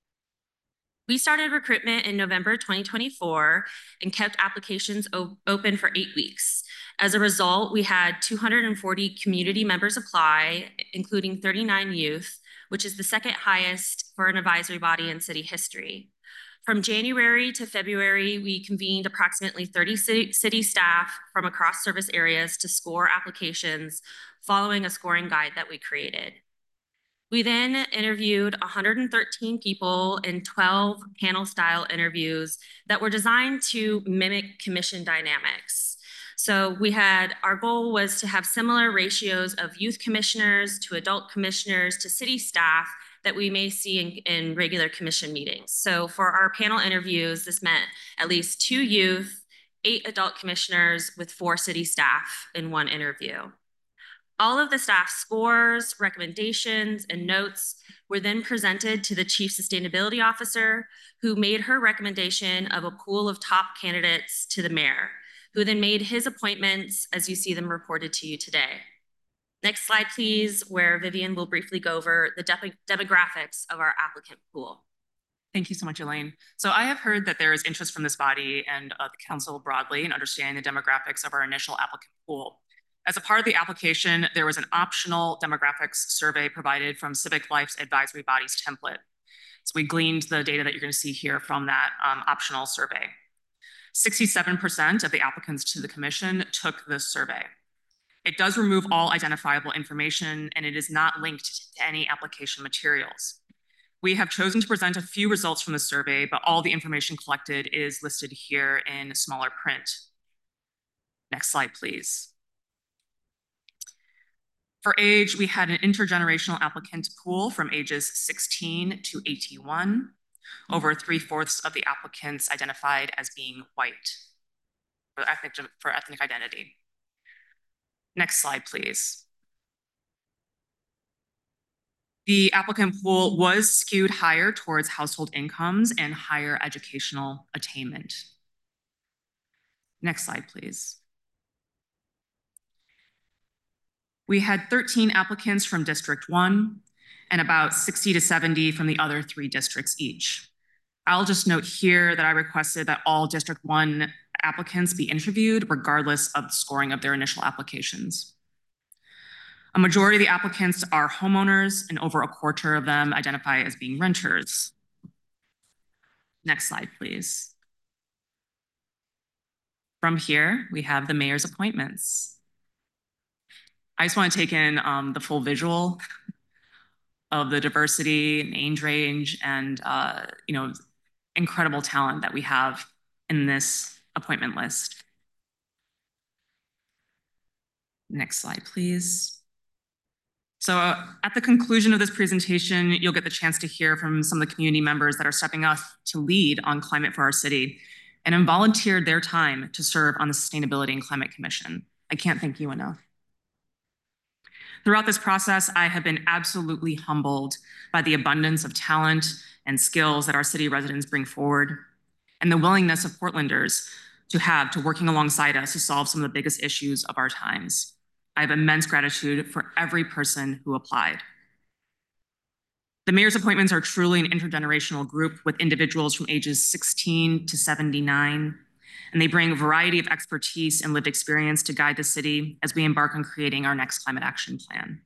We started recruitment in November 2024 and kept applications open for 8 weeks. As a result, we had 240 community members apply, including 39 youth, which is the 2nd highest for an advisory body in city history. From January to February, we convened approximately 30 city staff from across service areas to score applications following a scoring guide that we created. We then interviewed 113 people in 12 panel-style interviews that were designed to mimic commission dynamics. So our goal was to have similar ratios of youth commissioners to adult commissioners to city staff that we may see in regular commission meetings. So for our panel interviews, this meant at least 2 youth, 8 adult commissioners with 4 city staff in 1 interview. All of the staff scores, recommendations, and notes were then presented to the Chief Sustainability Officer, who made her recommendation of a pool of top candidates to the mayor, who then made his appointments as you see them reported to you today. Next slide, please, where Vivian will briefly go over the demographics of our applicant pool. Thank you so much, Elaine. So I have heard that there is interest from this body and the council broadly in understanding the demographics of our initial applicant pool. As a part of the application, there was an optional demographics survey provided from Civic Life's advisory bodies template. So we gleaned the data that you're going to see here from that optional survey. 67% of the applicants to the commission took this survey. It does remove all identifiable information, and it is not linked to any application materials. We have chosen to present a few results from the survey, but all the information collected is listed here in smaller print. Next slide, please. For age, we had an intergenerational applicant pool from ages 16 to 81. Over 3/4 of the applicants identified as being white for ethnic identity. Next slide, please. The applicant pool was skewed higher towards household incomes and higher educational attainment. Next slide, please. We had 13 applicants from District 1 and about 60 to 70 from the other 3 districts each. I'll just note here that I requested that all District 1 applicants be interviewed regardless of the scoring of their initial applications. A majority of the applicants are homeowners, and over 1/4 of them identify as being renters. Next slide, please. From here, we have the mayor's appointments. I just want to take in the full visual of the diversity and age range and incredible talent that we have in this appointment list. Next slide, please. So at the conclusion of this presentation, you'll get the chance to hear from some of the community members that are stepping up to lead on climate for our city and have volunteered their time to serve on the Sustainability and Climate Commission. I can't thank you enough. Throughout this process, I have been absolutely humbled by the abundance of talent and skills that our city residents bring forward and the willingness of Portlanders to working alongside us to solve some of the biggest issues of our times. I have immense gratitude for every person who applied. The mayor's appointments are truly an intergenerational group with individuals from ages 16 to 79, and they bring a variety of expertise and lived experience to guide the city as we embark on creating our next climate action plan.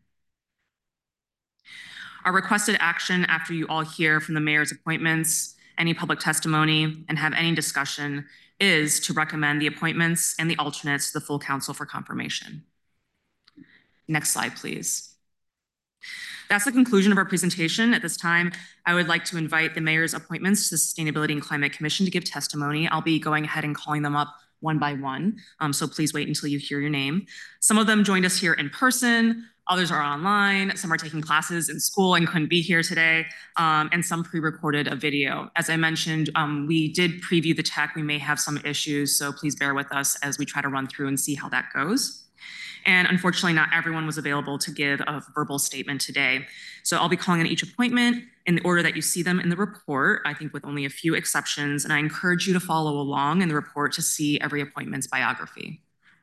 Our requested action after you all hear from the mayor's appointments, any public testimony, and have any discussion is to recommend the appointments and the alternates to the full council for confirmation. Next slide, please. That's the conclusion of our presentation. At this time, I would like to invite the mayor's appointments to the Sustainability and Climate Commission to give testimony. I'll be going ahead and calling them up one by one, so please wait until you hear your name. Some of them joined us here in person, others are online, some are taking classes in school and couldn't be here today, and some pre-recorded a video. As I mentioned, we did preview the tech. We may have some issues, so please bear with us as we try to run through and see how that goes. And unfortunately, not everyone was available to give a verbal statement today. So I'll be calling on each appointment in the order that you see them in the report, I think with only a few exceptions. And I encourage you to follow along in the report to see every appointment's biography.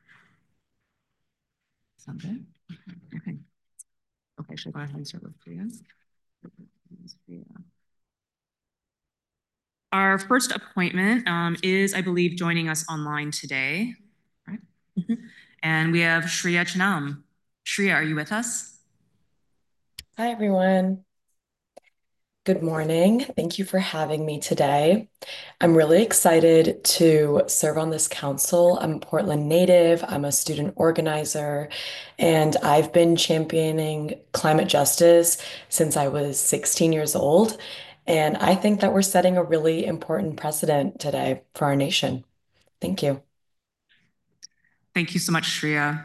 Sound good? Okay. Okay, should I go ahead and start with Priya? Our first appointment is, I believe, joining us online today, right? Mm-hmm. And we have Shreya Chanam. Shreya, are you with us? Hi, everyone. Good morning. Thank you for having me today. I'm really excited to serve on this council. I'm a Portland native, I'm a student organizer, and I've been championing climate justice since I was 16 years old. And I think that we're setting a really important precedent today for our nation. Thank you. Thank you so much, Shreya.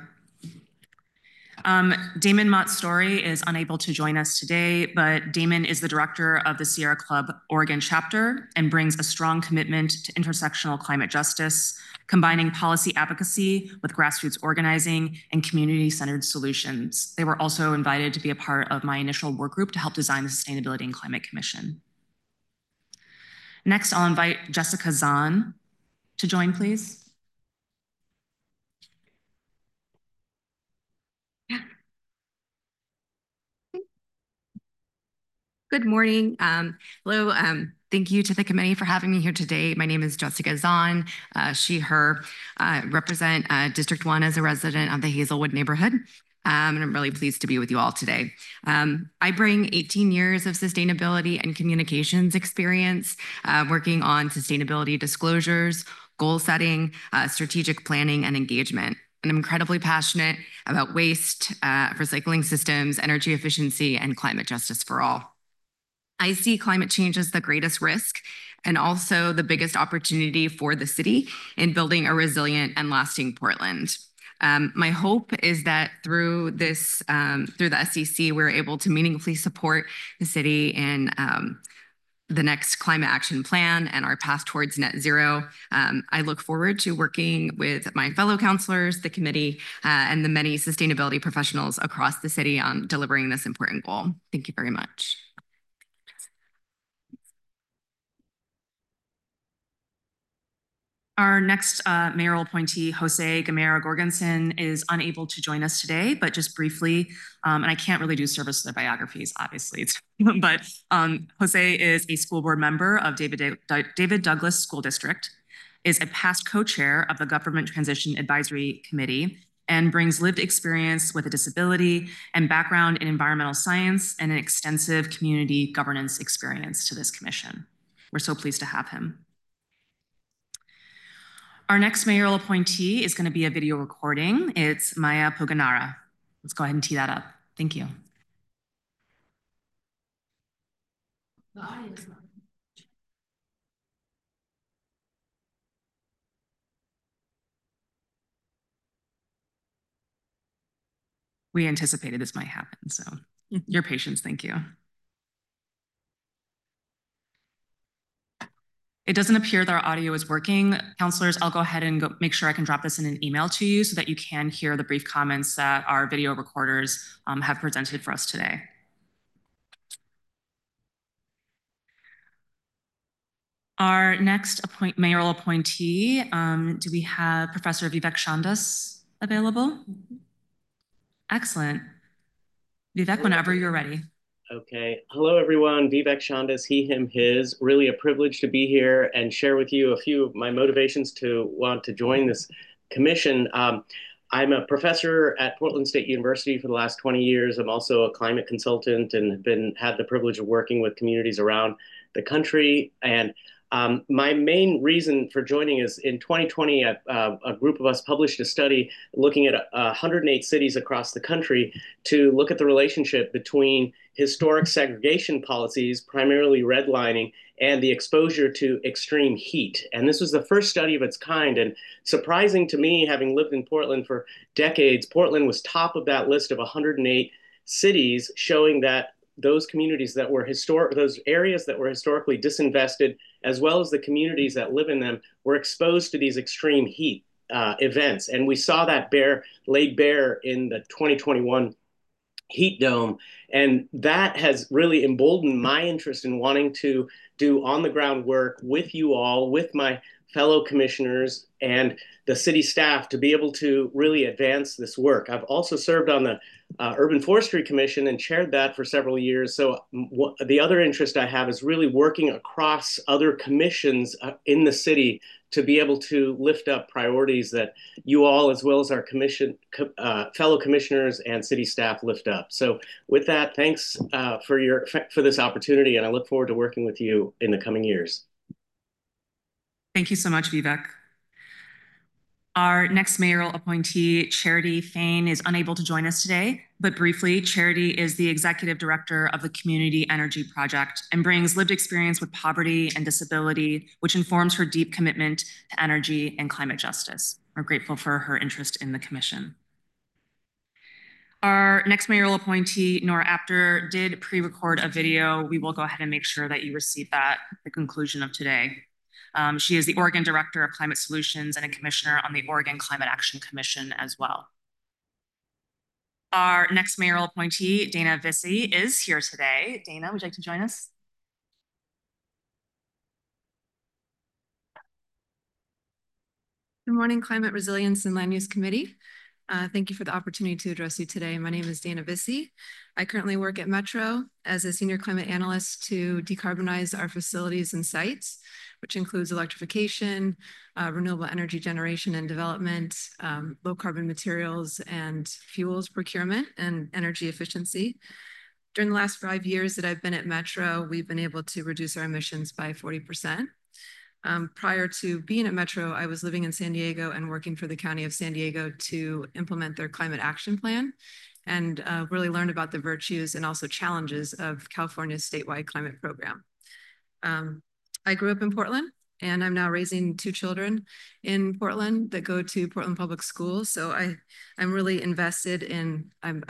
Damon Mott-Story is unable to join us today, but Damon is the director of the Sierra Club Oregon chapter and brings a strong commitment to intersectional climate justice, combining policy advocacy with grassroots organizing and community-centered solutions. They were also invited to be a part of my initial work group to help design the Sustainability and Climate Commission. Next, I'll invite Jessica Zahn to join, please. Good morning. Hello, Thank you to the committee for having me here today. My name is Jessica Zahn, she, her, represent District 1 as a resident of the Hazelwood neighborhood. And I'm really pleased to be with you all today. I bring 18 years of sustainability and communications experience working on sustainability disclosures, goal setting, strategic planning, and engagement. And I'm incredibly passionate about waste, recycling systems, energy efficiency, and climate justice for all. I see climate change as the greatest risk and also the biggest opportunity for the city in building a resilient and lasting Portland. My hope is that through this, through the SEC, we're able to meaningfully support the city in the next climate action plan and our path towards net zero. I look forward to working with my fellow councilors, the committee, and the many sustainability professionals across the city on delivering this important goal. Thank you very much. Our next mayoral appointee, Jose Gamera Gorgensen, is unable to join us today, but just briefly, and I can't really do service to their biographies, obviously, but Jose is a school board member of David Douglas School District, is a past co-chair of the Government Transition Advisory Committee, and brings lived experience with a disability and background in environmental science and an extensive community governance experience to this commission. We're so pleased to have him. Our next mayoral appointee is going to be a video recording. It's Maya Puganara. Let's go ahead and tee that up. Thank you. We anticipated this might happen, so your patience, thank you. It doesn't appear that our audio is working. Counselors, I'll go ahead and make sure I can drop this in an email to you so that you can hear the brief comments that our video recorders have presented for us today. Our next mayoral appointee, do we have Professor Vivek Chandas available? Excellent. Vivek, whenever you're ready. Okay. Hello, everyone. Vivek Chandas, he, him, his. Really a privilege to be here and share with you a few of my motivations to want to join this commission. I'm a professor at Portland State University for the last 20 years. I'm also a climate consultant and have had the privilege of working with communities around the country. And my main reason for joining is in 2020, a group of us published a study looking at 108 cities across the country to look at the relationship between historic segregation policies, primarily redlining, and the exposure to extreme heat. And this was the first study of its kind. And surprising to me, having lived in Portland for decades, Portland was top of that list of 108 cities, showing that those communities that were those areas that were historically disinvested, as well as the communities that live in them, were exposed to these extreme heat events. And we saw that laid bare in the 2021 heat dome. And that has really emboldened my interest in wanting to do on the ground work with you all, with my fellow commissioners and the city staff to be able to really advance this work. I've also served on the Urban Forestry Commission and chaired that for several years. So the other interest I have is really working across other commissions in the city to be able to lift up priorities that you all, as well as our fellow commissioners and city staff, lift up. So with that, thanks for this opportunity, and I look forward to working with you in the coming years. Thank you so much, Vivek. Our next mayoral appointee, Charity Fain, is unable to join us today, but briefly, Charity is the executive director of the Community Energy Project and brings lived experience with poverty and disability, which informs her deep commitment to energy and climate justice. We're grateful for her interest in the commission. Our next mayoral appointee, Nora Apter, did pre-record a video. We will go ahead and make sure that you receive that at the conclusion of today. She is the Oregon Director of Climate Solutions and a commissioner on the Oregon Climate Action Commission as well. Our next mayoral appointee, Dana Vissi, is here today. Dana, would you like to join us? Good morning, Climate Resilience and Land Use Committee. Thank you for the opportunity to address you today. My name is Dana Vissi. I currently work at Metro as a senior climate analyst to decarbonize our facilities and sites, which includes electrification, renewable energy generation and development, low carbon materials and fuels procurement, and energy efficiency. During the last 5 years that I've been at Metro, we've been able to reduce our emissions by 40%. Prior to being at Metro, I was living in San Diego and working for the County of San Diego to implement their climate action plan and really learned about the virtues and also challenges of California's statewide climate program. I grew up in Portland, and I'm now raising 2 children in Portland that go to Portland Public Schools. So I'm really invested in,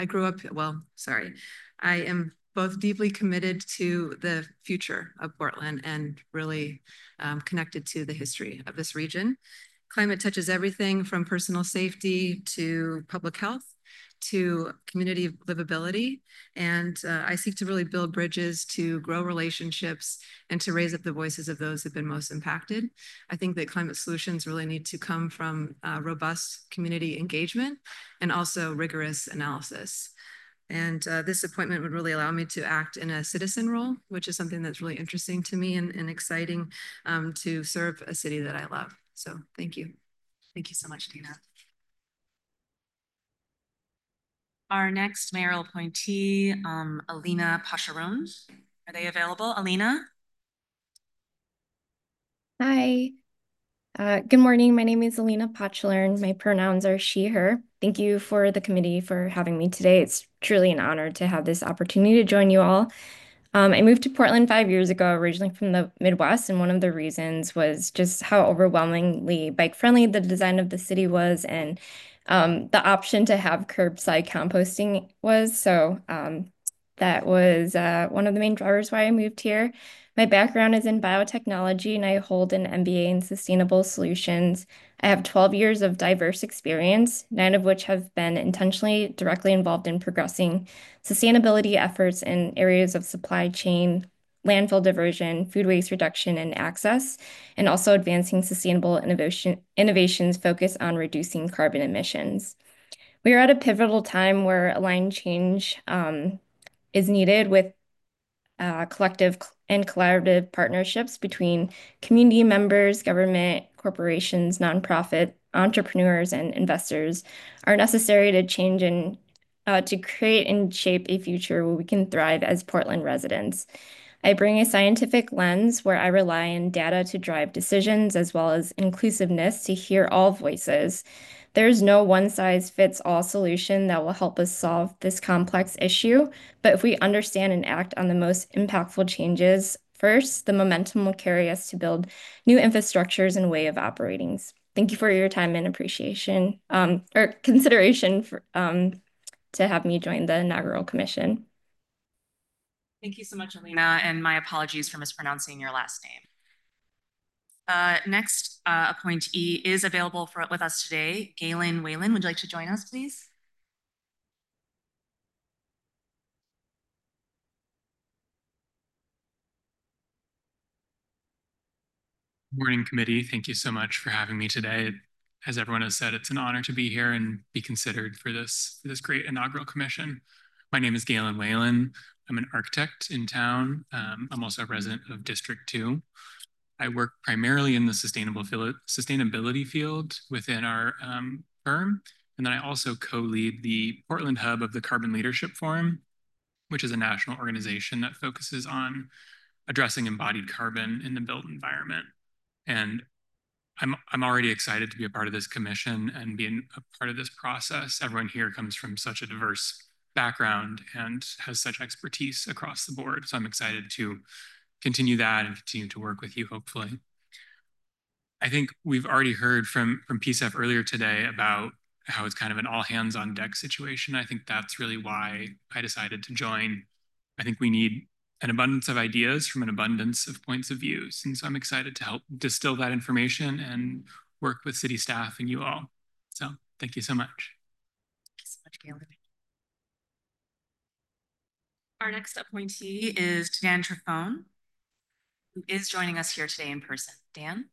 I am both deeply committed to the future of Portland and really connected to the history of this region. Climate touches everything from personal safety to public health to community livability. And I seek to really build bridges to grow relationships and to raise up the voices of those who've been most impacted. I think that climate solutions really need to come from robust community engagement and also rigorous analysis. And this appointment would really allow me to act in a citizen role, which is something that's really interesting to me and exciting to serve a city that I love. So thank you. Thank you so much, Dina. Our next mayoral appointee, Alina Pasharon. Are they available? Alina? Hi. Good morning. My name is Alina Pachler. My pronouns are she, her. Thank you for the committee for having me today. It's truly an honor to have this opportunity to join you all. I moved to Portland 5 years ago, originally from the Midwest, and one of the reasons was just how overwhelmingly bike-friendly the design of the city was and the option to have curbside composting was. So that was one of the main drivers why I moved here. My background is in biotechnology, and I hold an MBA in sustainable solutions. I have 12 years of diverse experience, 9 of which have been intentionally directly involved in progressing sustainability efforts in areas of supply chain, landfill diversion, food waste reduction, and access, and also advancing sustainable innovations focused on reducing carbon emissions. We are at a pivotal time where aligned change is needed with collective and collaborative partnerships between community members, government, corporations, nonprofit, entrepreneurs, and investors are necessary to change and to create and shape a future where we can thrive as Portland residents. I bring a scientific lens where I rely on data to drive decisions as well as inclusiveness to hear all voices. There's no one-size-fits-all solution that will help us solve this complex issue, but if we understand and act on the most impactful changes first, the momentum will carry us to build new infrastructures and way of operating. Thank you for your time and appreciation or consideration for, to have me join the inaugural commission. Thank you so much, Alina, and my apologies for mispronouncing your last name. Next appointee is available with us today. Galen Whalen, would you like to join us, please? Morning, committee. Thank you so much for having me today. As everyone has said, it's an honor to be here and be considered for this great inaugural commission. My name is Galen Whalen. I'm an architect in town. I'm also a resident of District 2. I work primarily in the sustainability field within our firm. And then I also co-lead the Portland hub of the Carbon Leadership Forum, which is a national organization that focuses on addressing embodied carbon in the built environment. And I'm already excited to be a part of this commission and be a part of this process. Everyone here comes from such a diverse background and has such expertise across the board. So I'm excited to continue that and continue to work with you, hopefully. I think we've already heard from PSEF earlier today about how it's kind of an all hands on deck situation. I think that's really why I decided to join. I think we need an abundance of ideas from an abundance of points of views. And so I'm excited to help distill that information and work with city staff and you all. So thank you so much. Thank you so much, Galen. Our next appointee is Dan Trifone, who is joining us here today in person. Dan?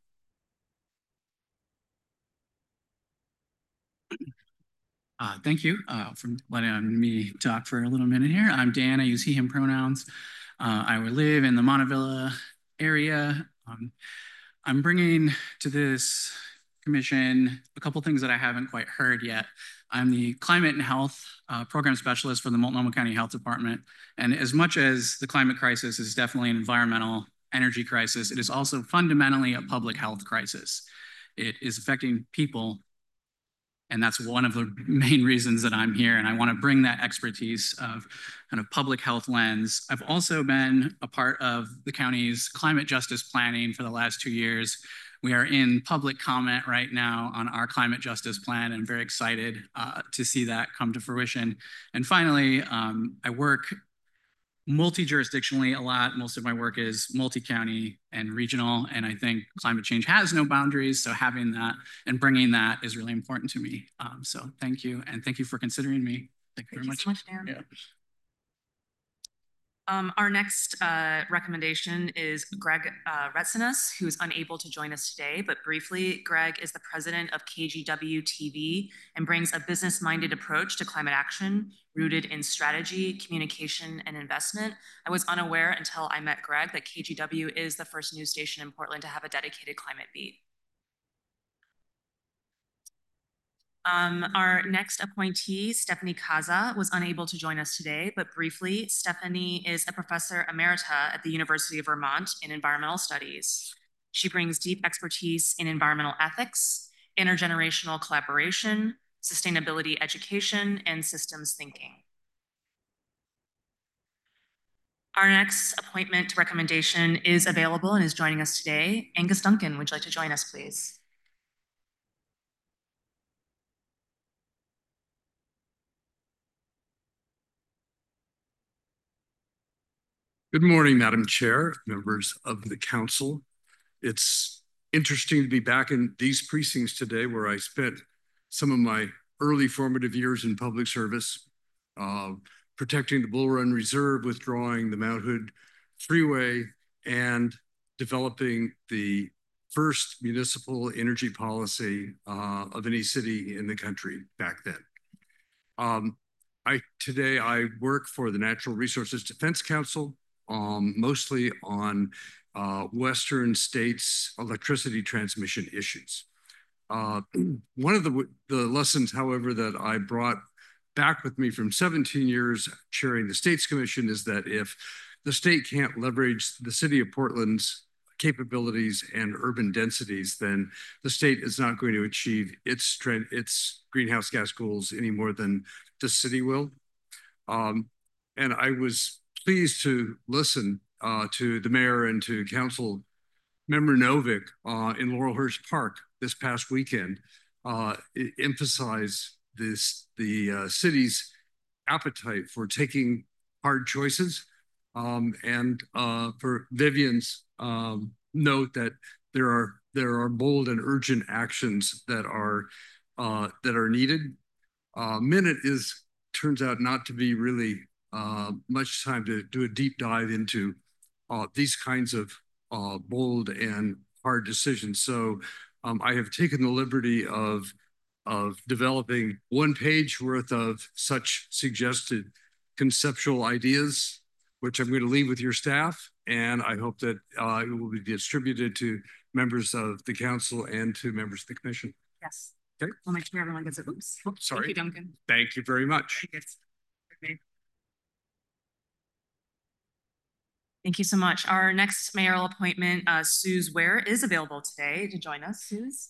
Thank you for letting me talk for a little minute here. I'm Dan. I use he, him pronouns. I live in the Montevilla area. I'm bringing to this commission a couple things that I haven't quite heard yet. I'm the climate and health program specialist for the Multnomah County Health Department. And as much as the climate crisis is definitely an environmental energy crisis, it is also fundamentally a public health crisis. It is affecting people. And that's one of the main reasons that I'm here. And I want to bring that expertise of kind of public health lens. I've also been a part of the county's climate justice planning for the last 2 years. We are in public comment right now on our climate justice plan, and I'm very excited to see that come to fruition. And finally, I work multi-jurisdictionally a lot. Most of my work is multi-county and regional, and I think climate change has no boundaries, so having that and bringing that is really important to me. So thank you, and thank you for considering me. Thank you very much. So much, Dan. Yeah. Our next recommendation is Greg Retsinas, who is unable to join us today, but briefly, Greg is the president of KGW TV and brings a business-minded approach to climate action rooted in strategy, communication, and investment. I was unaware until I met Greg that KGW is the first news station in Portland to have a dedicated climate beat. Our next appointee, Stephanie Kaza, was unable to join us today, but briefly, Stephanie is a professor emerita at the University of Vermont in environmental studies. She brings deep expertise in environmental ethics, intergenerational collaboration, sustainability education, and systems thinking. Our next appointment recommendation is available and is joining us today. Angus Duncan, would you like to join us, please? Good morning, Madam Chair, members of the council. It's interesting to be back in these precincts today where I spent some of my early formative years in public service, protecting the Bull Run Reserve, withdrawing the Mount Hood Freeway, and developing the first municipal energy policy of any city in the country back then. Today I work for the Natural Resources Defense Council, mostly on Western states' electricity transmission issues. One of the lessons, however, that I brought back with me from 17 years chairing the States Commission is that if the state can't leverage the city of Portland's capabilities and urban densities, then the state is not going to achieve its greenhouse gas goals any more than the city will. And I was pleased to listen to the mayor and to Council Member Novick in Laurelhurst Park this past weekend emphasize the city's appetite for taking hard choices, and for Vivian's note that there are bold and urgent actions that are needed. Minute turns out not to be really much time to do a deep dive into these kinds of bold and hard decisions. So I have taken the liberty of developing 1 page worth of such suggested conceptual ideas, which I'm going to leave with your staff. And I hope that it will be distributed to members of the council and to members of the commission. Yes. Okay. We'll make sure everyone gets it. Oops. Sorry. Thank you, Duncan. Thank you very much. Thank you so much. Our next mayoral appointment, Suze Ware, is available today to join us. Suze.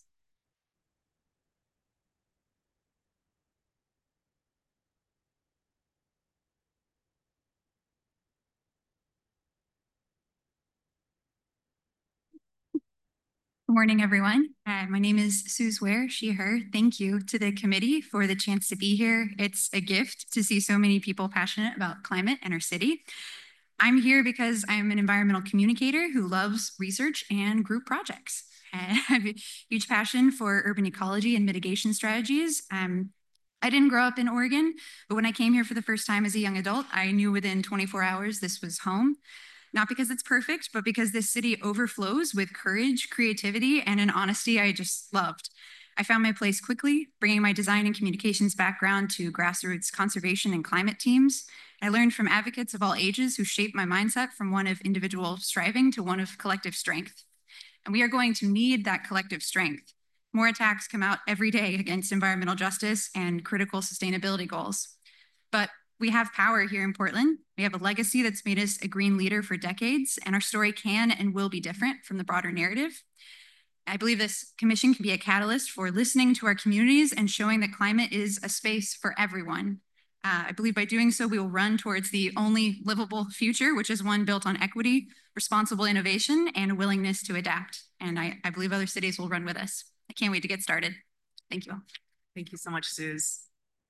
Good morning, everyone. My name is Suze Ware, she, her. Thank you to the committee for the chance to be here. It's a gift to see so many people passionate about climate in our city. I'm here because I'm an environmental communicator who loves research and group projects. I have a huge passion for urban ecology and mitigation strategies. I didn't grow up in Oregon, but when I came here for the first time as a young adult, I knew within 24 hours this was home. Not because it's perfect, but because this city overflows with courage, creativity, and an honesty I just loved. I found my place quickly, bringing my design and communications background to grassroots conservation and climate teams. I learned from advocates of all ages who shaped my mindset from one of individual striving to one of collective strength. And we are going to need that collective strength. More attacks come out every day against environmental justice and critical sustainability goals. But we have power here in Portland. We have a legacy that's made us a green leader for decades, and our story can and will be different from the broader narrative. I believe this commission can be a catalyst for listening to our communities and showing that climate is a space for everyone. I believe by doing so, we will run towards the only livable future, which is one built on equity, responsible innovation, and a willingness to adapt. And I believe other cities will run with us. I can't wait to get started. Thank you. Thank you so much, Suze.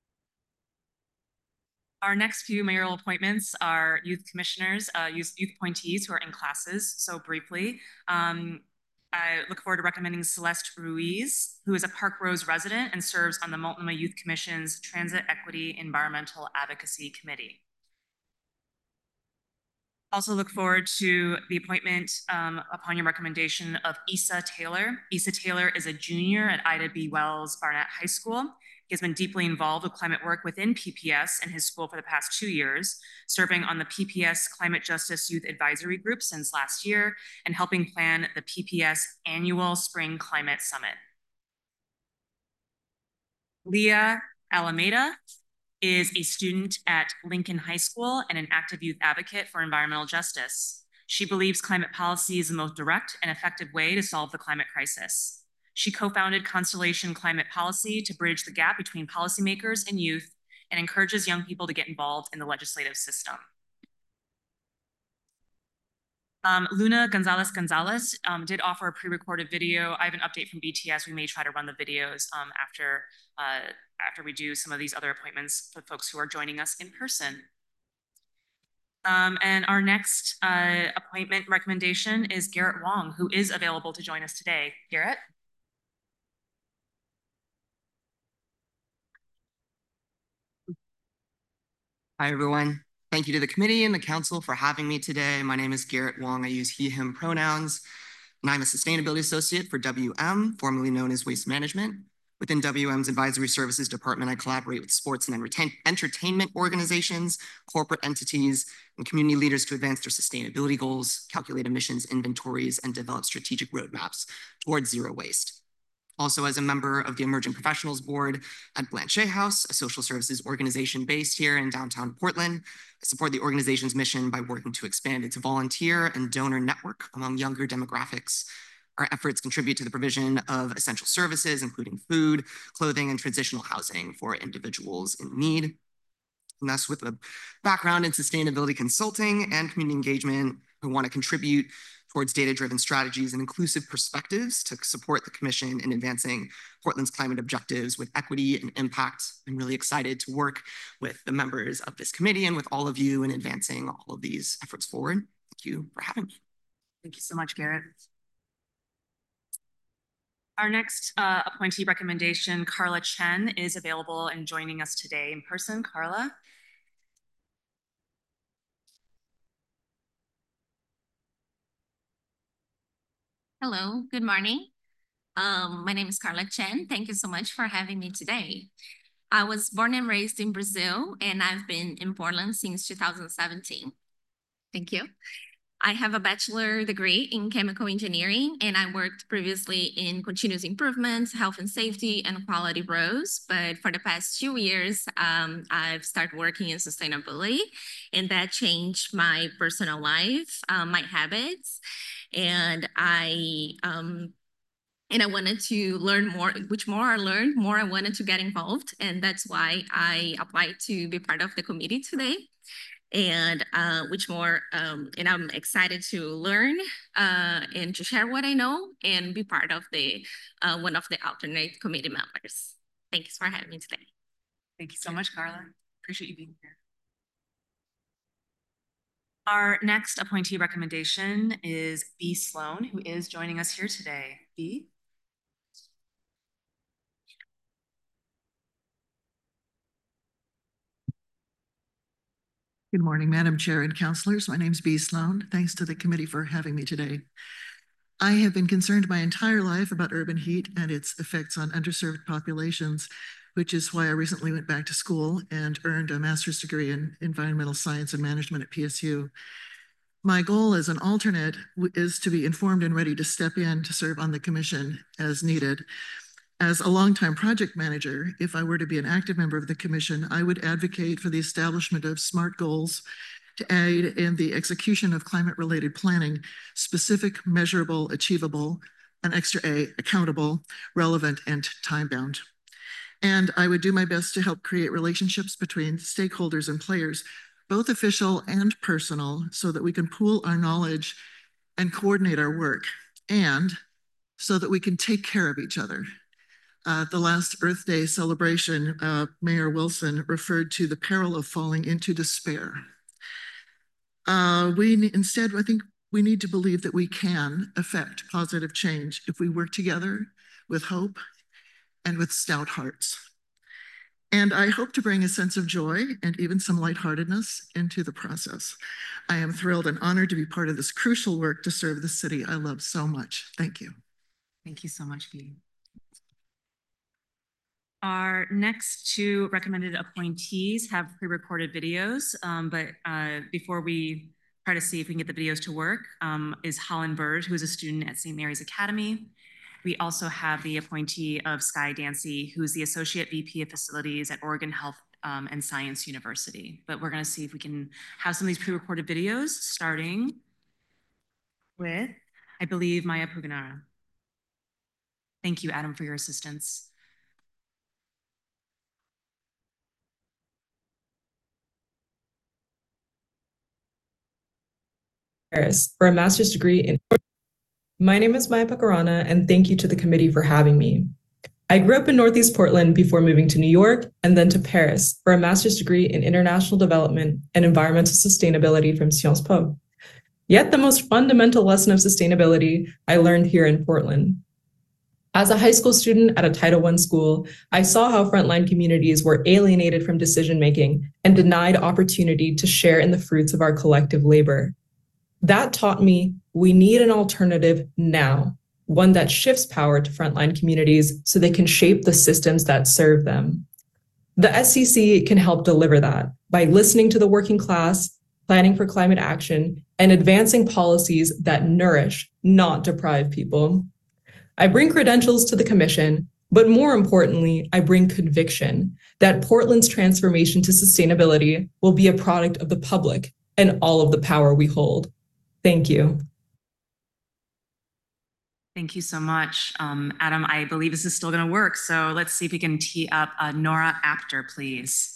Our next few mayoral appointments are youth commissioners, youth appointees who are in classes. So briefly, I look forward to recommending Celeste Ruiz, who is a Park Rose resident and serves on the Multnomah Youth Commission's Transit Equity Environmental Advocacy Committee. Also look forward to the appointment upon your recommendation of Issa Taylor. Issa Taylor is a junior at Ida B. Wells Barnett High School. He has been deeply involved with climate work within PPS and his school for the past 2 years, serving on the PPS Climate Justice Youth Advisory Group since last year and helping plan the PPS annual Spring Climate Summit. Leah Alameda is a student at Lincoln High School and an active youth advocate for environmental justice. She believes climate policy is the most direct and effective way to solve the climate crisis. She co-founded Constellation Climate Policy to bridge the gap between policymakers and youth and encourages young people to get involved in the legislative system. Luna Gonzalez did offer a pre-recorded video. I have an update from BTS. We may try to run the videos after we do some of these other appointments for folks who are joining us in person. And our next appointment recommendation is Garrett Wong, who is available to join us today. Garrett? Hi, everyone. Thank you to the committee and the council for having me today. My name is Garrett Wong. I use he, him pronouns, and I'm a sustainability associate for WM, formerly known as Waste Management. Within WM's advisory services department, I collaborate with sports and entertainment organizations, corporate entities, and community leaders to advance their sustainability goals, calculate emissions inventories, and develop strategic roadmaps towards zero waste. Also, as a member of the Emerging Professionals Board at Blanchet House, a social services organization based here in downtown Portland, I support the organization's mission by working to expand its volunteer and donor network among younger demographics. Our efforts contribute to the provision of essential services, including food, clothing, and transitional housing for individuals in need. And thus, with a background in sustainability consulting and community engagement, I want to contribute towards data-driven strategies and inclusive perspectives to support the commission in advancing Portland's climate objectives with equity and impact. I'm really excited to work with the members of this committee and with all of you in advancing all of these efforts forward. Thank you for having me. Thank you so much, Garrett. Our next appointee recommendation, Carla Chen, is available and joining us today in person. Carla? Hello, good morning. My name is Carla Chen. Thank you so much for having me today. I was born and raised in Brazil, and I've been in Portland since 2017. Thank you. I have a bachelor degree in chemical engineering, and I worked previously in continuous improvement, health and safety, and quality roles. But for the past 2 years, I've started working in sustainability, and that changed my personal life, my habits. And I wanted to learn more. Which more I learned, more I wanted to get involved. And that's why I applied to be part of the committee today. And and I'm excited to learn and to share what I know and be part of the one of the alternate committee members. Thanks for having me today. Thank you so much, Carla. Appreciate you being here. Our next appointee recommendation is B. Sloan, who is joining us here today. B. Good morning, Madam Chair and councilors. My name is B. Sloan. Thanks to the committee for having me today. I have been concerned my entire life about urban heat and its effects on underserved populations, which is why I recently went back to school and earned a master's degree in environmental science and management at PSU. My goal as an alternate is to be informed and ready to step in to serve on the commission as needed. As a longtime project manager, if I were to be an active member of the commission, I would advocate for the establishment of SMART goals to aid in the execution of climate-related planning, specific, measurable, achievable, an extra A, accountable, relevant, and time-bound. And I would do my best to help create relationships between stakeholders and players, both official and personal, so that we can pool our knowledge and coordinate our work, and so that we can take care of each other. The last Earth Day celebration, Mayor Wilson referred to the peril of falling into despair. Instead, I think we need to believe that we can affect positive change if we work together with hope and with stout hearts. And I hope to bring a sense of joy and even some lightheartedness into the process. I am thrilled and honored to be part of this crucial work to serve the city I love so much. Thank you. Thank you so much, Bea. Our next two recommended appointees have pre-recorded videos, but before we try to see if we can get the videos to work, is Holland Bird, who is a student at St. Mary's Academy. We also have the appointee of Sky Dancy, who's the Associate VP of Facilities at Oregon Health and Science University. But we're gonna see if we can have some of these pre-recorded videos, starting with, I believe, Maya Puganara. Thank you, Adam, for your assistance. Paris for a master's degree in. My name is Maya Pucarana, and thank you to the committee for having me. I grew up in Northeast Portland before moving to New York and then to Paris for a master's degree in international development and environmental sustainability from Sciences Po. Yet the most fundamental lesson of sustainability I learned here in Portland. As a high school student at a Title I school, I saw how frontline communities were alienated from decision-making and denied opportunity to share in the fruits of our collective labor. That taught me we need an alternative now, one that shifts power to frontline communities so they can shape the systems that serve them. The SCC can help deliver that by listening to the working class, planning for climate action, and advancing policies that nourish, not deprive people. I bring credentials to the commission, but more importantly, I bring conviction that Portland's transformation to sustainability will be a product of the public and all of the power we hold. Thank you. Thank you so much. Adam, I believe this is still gonna work, so let's see if we can tee up Nora Apter, please.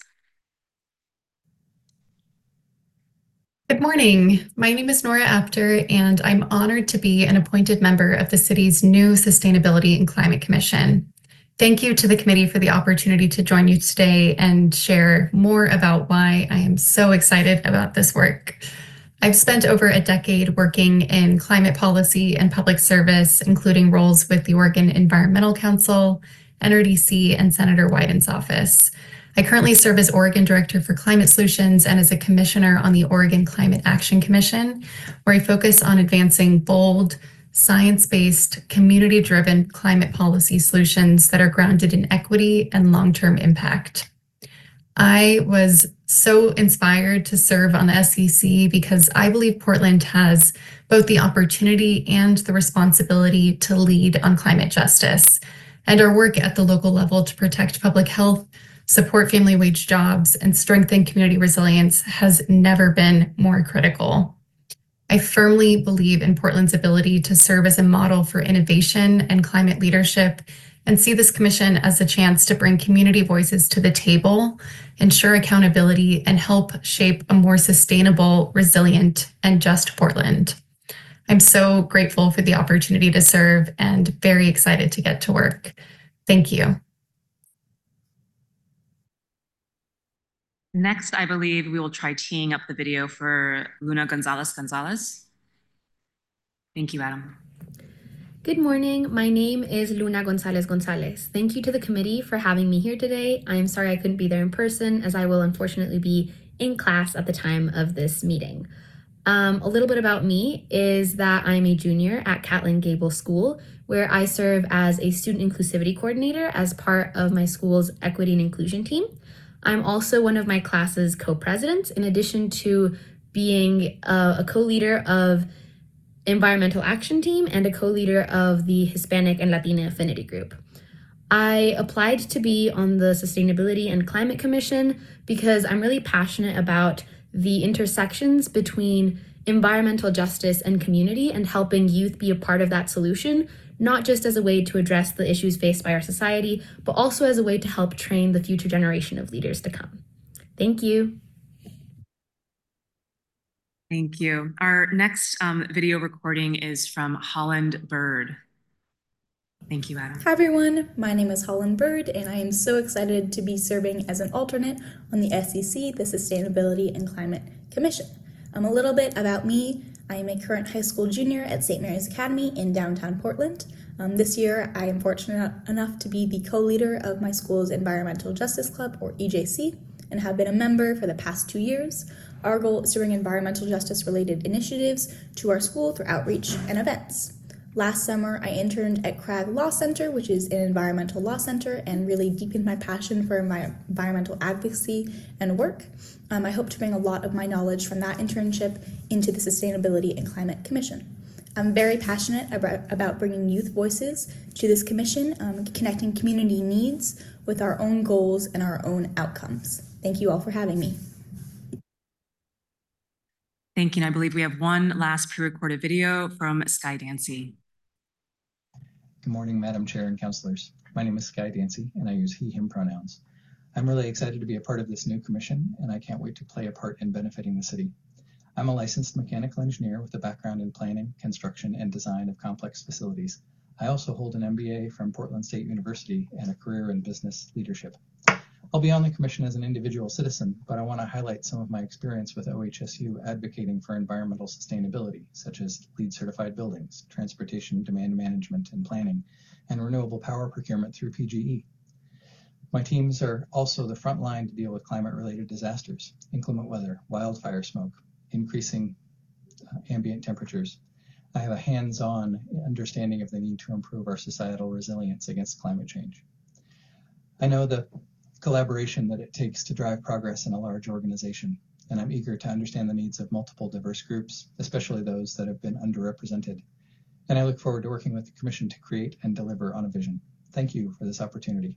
Good morning. My name is Nora Apter, and I'm honored to be an appointed member of the city's new Sustainability and Climate Commission. Thank you to the committee for the opportunity to join you today and share more about why I am so excited about this work. I've spent over a decade working in climate policy and public service, including roles with the Oregon Environmental Council, NRDC, and Senator Wyden's office. I currently serve as Oregon Director for Climate Solutions and as a commissioner on the Oregon Climate Action Commission, where I focus on advancing bold, science-based, community-driven climate policy solutions that are grounded in equity and long-term impact. I was so inspired to serve on the SCC because I believe Portland has both the opportunity and the responsibility to lead on climate justice, and our work at the local level to protect public health, support family wage jobs, and strengthen community resilience has never been more critical. I firmly believe in Portland's ability to serve as a model for innovation and climate leadership, and see this commission as a chance to bring community voices to the table, ensure accountability, and help shape a more sustainable, resilient, and just Portland. I'm so grateful for the opportunity to serve and very excited to get to work. Thank you. Next, I believe we will try teeing up the video for Luna Gonzalez. Thank you, Adam. Good morning. My name is Luna Gonzalez. Thank you to the committee for having me here today. I'm sorry I couldn't be there in person, as I will unfortunately be in class at the time of this meeting. A little bit about me is that I'm a junior at Catlin Gable School, where I serve as a student inclusivity coordinator as part of my school's equity and inclusion team. I'm also one of my class's co-presidents, in addition to being a co-leader of environmental action team and a co-leader of the Hispanic and Latina affinity group. I applied to be on the Sustainability and Climate Commission because I'm really passionate about the intersections between environmental justice and community and helping youth be a part of that solution, not just as a way to address the issues faced by our society, but also as a way to help train the future generation of leaders to come. Thank you. Thank you. Our next video recording is from Holland Bird. Thank you, Adam. Hi everyone, my name is Holland Bird and I am so excited to be serving as an alternate on the SEC, the Sustainability and Climate Commission. A little bit about me. I am a current high school junior at St. Mary's Academy in downtown Portland. This year I am fortunate enough to be the co-leader of my school's Environmental Justice Club, or EJC, and have been a member for the past 2 years. Our goal is to bring environmental justice related initiatives to our school through outreach and events. Last summer, I interned at Cragg Law Center, which is an environmental law center, and really deepened my passion for my environmental advocacy and work. I hope to bring a lot of my knowledge from that internship into the Sustainability and Climate Commission. I'm very passionate about bringing youth voices to this commission, connecting community needs with our own goals and our own outcomes. Thank you all for having me. Thank you. And I believe we have one last pre-recorded video from Sky Dancy. Good morning, Madam Chair and councilors. My name is Sky Dancy, and I use he, him pronouns. I'm really excited to be a part of this new commission, and I can't wait to play a part in benefiting the city. I'm a licensed mechanical engineer with a background in planning, construction, and design of complex facilities. I also hold an MBA from Portland State University and a career in business leadership. I'll be on the commission as an individual citizen, but I want to highlight some of my experience with OHSU advocating for environmental sustainability, such as LEED certified buildings, transportation demand management and planning, and renewable power procurement through PGE. My teams are also the front line to deal with climate-related disasters, inclement weather, wildfire smoke, increasing ambient temperatures. I have a hands-on understanding of the need to improve our societal resilience against climate change. I know the collaboration that it takes to drive progress in a large organization, and I'm eager to understand the needs of multiple diverse groups, especially those that have been underrepresented. And I look forward to working with the Commission to create and deliver on a vision. Thank you for this opportunity.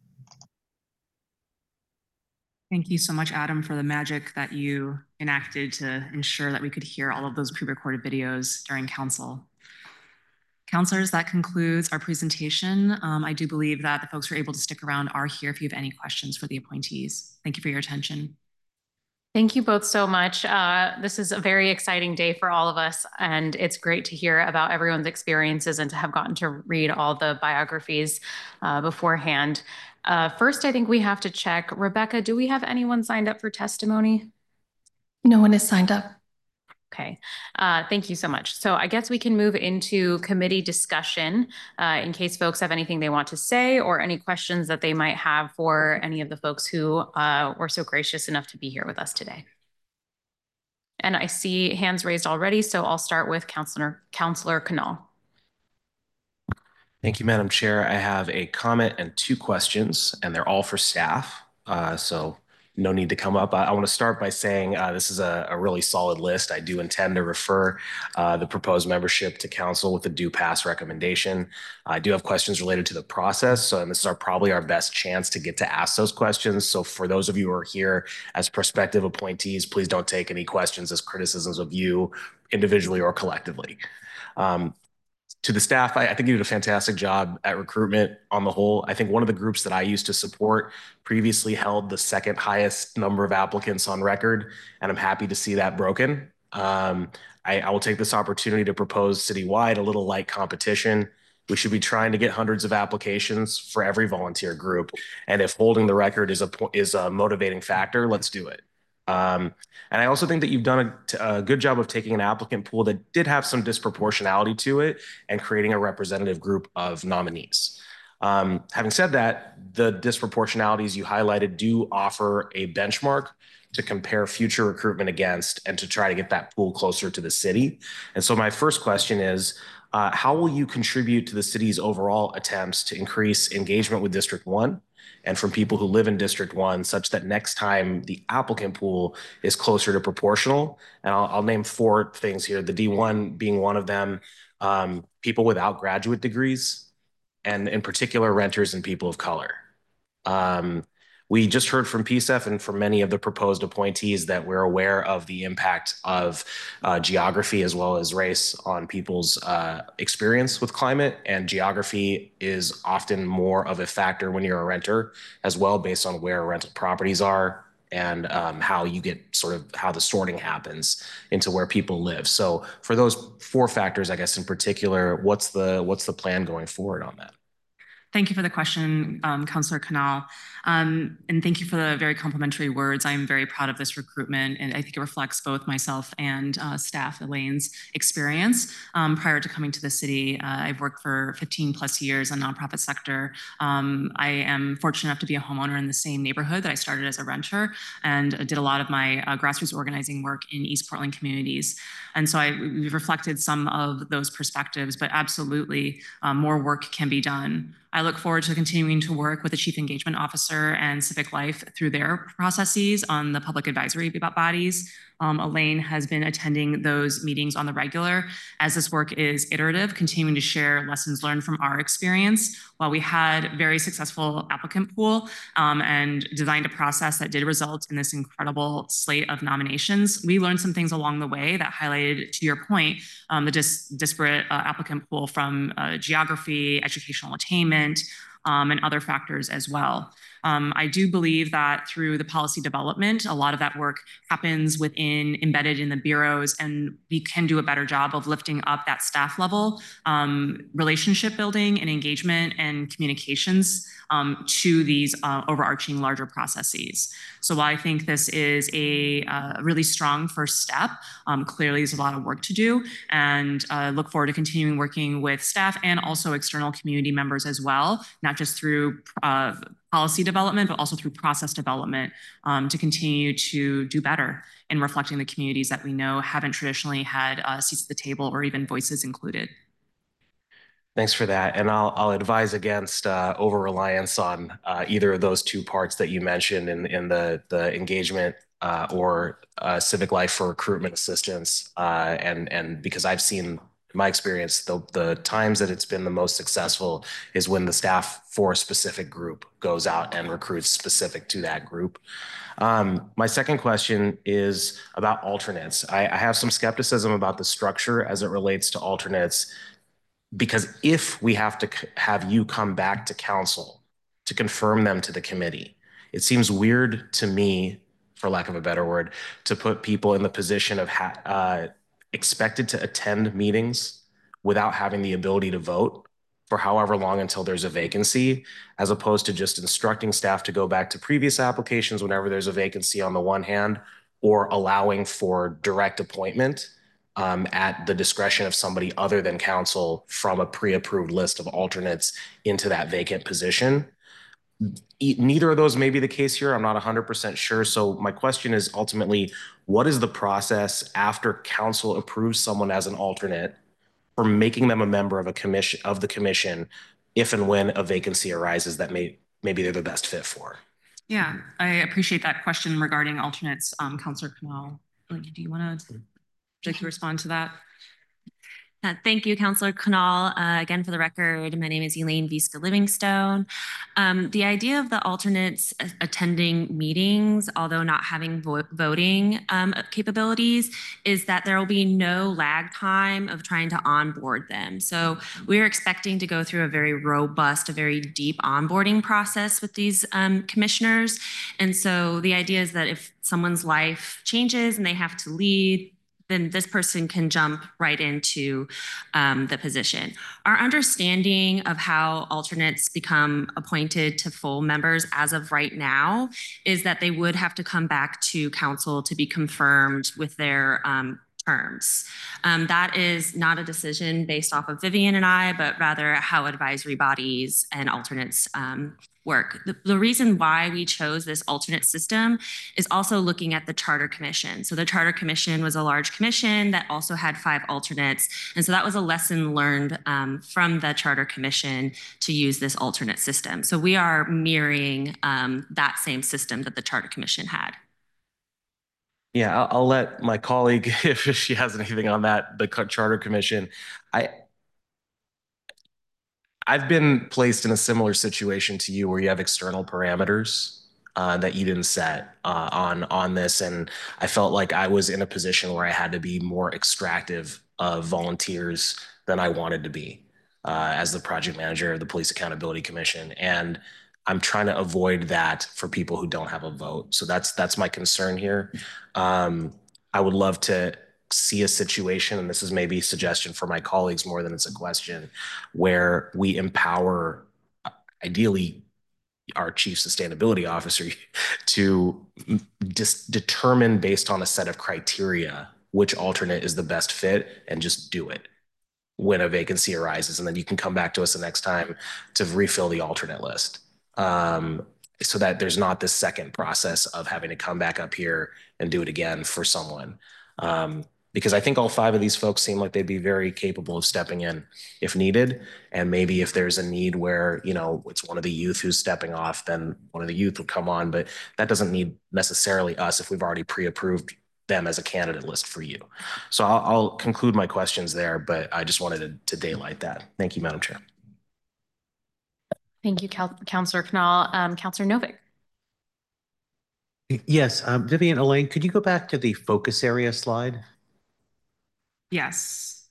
Thank you so much, Adam, for the magic that you enacted to ensure that we could hear all of those pre-recorded videos during council. Councilors, that concludes our presentation. I do believe that the folks who are able to stick around are here if you have any questions for the appointees. Thank you for your attention. Thank you both so much. This is a very exciting day for all of us, and it's great to hear about everyone's experiences and to have gotten to read all the biographies beforehand. First, I think we have to check. Rebecca, do we have anyone signed up for testimony? No one is signed up. Okay, thank you so much. So I guess we can move into committee discussion in case folks have anything they want to say or any questions that they might have for any of the folks who were so gracious enough to be here with us today. And I see hands raised already, so I'll start with Councilor Canal. Thank you, Madam Chair. I have a comment and 2 questions, and they're all for staff. So no need to come up. I want to start by saying this is a really solid list. I do intend to refer the proposed membership to council with a due pass recommendation. I do have questions related to the process, and this is probably our best chance to get to ask those questions. So for those of you who are here as prospective appointees, please don't take any questions as criticisms of you individually or collectively. To the staff, I think you did a fantastic job at recruitment on the whole. I think one of the groups that I used to support previously held the 2nd highest number of applicants on record, and I'm happy to see that broken. I will take this opportunity to propose citywide a little light competition. We should be trying to get hundreds of applications for every volunteer group. And if holding the record is a motivating factor, let's do it. And I also think that you've done a good job of taking an applicant pool that did have some disproportionality to it and creating a representative group of nominees. Having said that, the disproportionalities you highlighted do offer a benchmark to compare future recruitment against and to try to get that pool closer to the city. And so my first question is, how will you contribute to the city's overall attempts to increase engagement with District 1 and from people who live in District 1 such that next time the applicant pool is closer to proportional? And I'll name 4 things here, the D1 being one of them, people without graduate degrees, and in particular, renters and people of color. We just heard from PSEF and from many of the proposed appointees that we're aware of the impact of geography as well as race on people's experience with climate. And geography is often more of a factor when you're a renter as well, based on where rental properties are and how you get sort of how the sorting happens into where people live. So for those 4 factors, I guess in particular, what's the plan going forward on that? Thank you for the question, Councillor Canal. And thank you for the very complimentary words. I'm very proud of this recruitment, and I think it reflects both myself and staff Elaine's experience. Prior to coming to the city, I've worked for 15 plus years in the nonprofit sector. I am fortunate enough to be a homeowner in the same neighborhood that I started as a renter, and did a lot of my grassroots organizing work in East Portland communities. And so we've reflected some of those perspectives, but absolutely more work can be done. I look forward to continuing to work with the Chief Engagement Officer and Civic Life through their processes on the public advisory bodies. Elaine has been attending those meetings on the regular as this work is iterative, continuing to share lessons learned from our experience. While we had very successful applicant pool and designed a process that did result in this incredible slate of nominations, we learned some things along the way that highlighted, to your point, the disparate applicant pool from geography, educational attainment, and other factors as well. I do believe that through the policy development, a lot of that work happens embedded in the bureaus, and we can do a better job of lifting up that staff level, relationship building and engagement and communications to these overarching larger processes. So while I think this is a really strong first step, clearly there's a lot of work to do, and look forward to continuing working with staff and also external community members as well, not just through policy development, but also through process development to continue to do better in reflecting the communities that we know haven't traditionally had seats at the table or even voices included. Thanks for that. And I'll advise against over-reliance on either of those 2 parts that you mentioned in the engagement or Civic Life for recruitment assistance. And because I've seen, in my experience, the times that it's been the most successful is when the staff for a specific group goes out and recruits specific to that group. My second question is about alternates. I have some skepticism about the structure as it relates to alternates, because if we have to have you come back to council to confirm them to the committee, it seems weird to me, for lack of a better word, to put people in the position of expected to attend meetings without having the ability to vote for however long until there's a vacancy, as opposed to just instructing staff to go back to previous applications whenever there's a vacancy on the one hand, or allowing for direct appointment at the discretion of somebody other than council from a pre-approved list of alternates into that vacant position. Neither of those may be the case here. I'm not 100% sure. So my question is ultimately, what is the process after council approves someone as an alternate for making them a member of the commission if and when a vacancy arises that maybe they're the best fit for? Yeah, I appreciate that question regarding alternates, Councillor Canal. Do you want to respond to that? Thank you, Councillor Canal. Again, for the record, my name is Elaine Visca Livingstone. The idea of the alternates attending meetings, although not having voting capabilities, is that there will be no lag time of trying to onboard them. So we're expecting to go through a very robust, a very deep onboarding process with these commissioners. And so the idea is that if someone's life changes and they have to leave, then this person can jump right into the position. Our understanding of how alternates become appointed to full members as of right now is that they would have to come back to council to be confirmed with their terms. That is not a decision based off of Vivian and I, but rather how advisory bodies and alternates work. The reason why we chose this alternate system is also looking at the Charter Commission. So the Charter Commission was a large commission that also had 5 alternates. And so that was a lesson learned from the Charter Commission to use this alternate system. So we are mirroring that same system that the Charter Commission had. Yeah, I'll let my colleague, if she has anything on that, the Charter Commission. I've been placed in a similar situation to you where you have external parameters that you didn't set on this. And I felt like I was in a position where I had to be more extractive of volunteers than I wanted to be as the project manager of the Police Accountability Commission. And I'm trying to avoid that for people who don't have a vote. So that's my concern here. I would love to see a situation, and this is maybe a suggestion for my colleagues more than it's a question, where we empower, ideally, our chief sustainability officer to determine based on a set of criteria which alternate is the best fit and just do it when a vacancy arises. And then you can come back to us the next time to refill the alternate list. So that there's not this second process of having to come back up here and do it again for someone. Because I think all 5 of these folks seem like they'd be very capable of stepping in if needed. And maybe if there's a need where, you know, it's one of the youth who's stepping off, then one of the youth would come on. But that doesn't need necessarily us if we've already pre-approved them as a candidate list for you. So I'll conclude my questions there, but I just wanted to daylight that. Thank you, Madam Chair. Thank you, Councillor Knoll. Councillor Novick. Yes, Vivian, Elaine, could you go back to the focus area slide? Yes.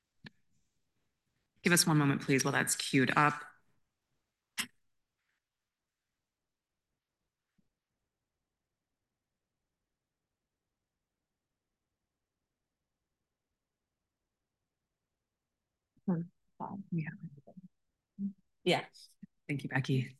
Give us one moment, please, while that's queued up. Yeah. Thank you, Becky.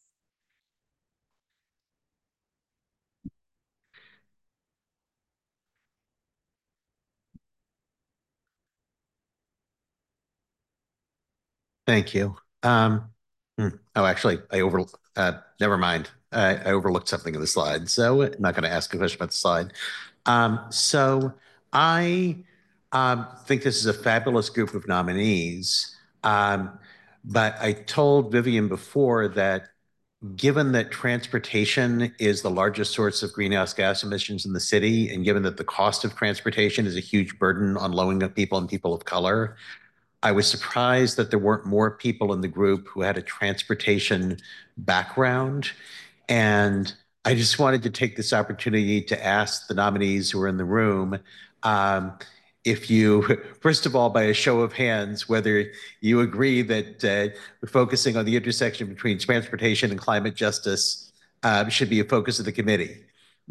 Thank you. Oh, actually, never mind. I overlooked something in the slide, so I'm not going to ask a question about the slide. So I think this is a fabulous group of nominees, but I told Vivian before that given that transportation is the largest source of greenhouse gas emissions in the city, and given that the cost of transportation is a huge burden on low-income people and people of color, I was surprised that there weren't more people in the group who had a transportation background. And I just wanted to take this opportunity to ask the nominees who are in the room, if you, first of all, by a show of hands, whether you agree that focusing on the intersection between transportation and climate justice should be a focus of the committee.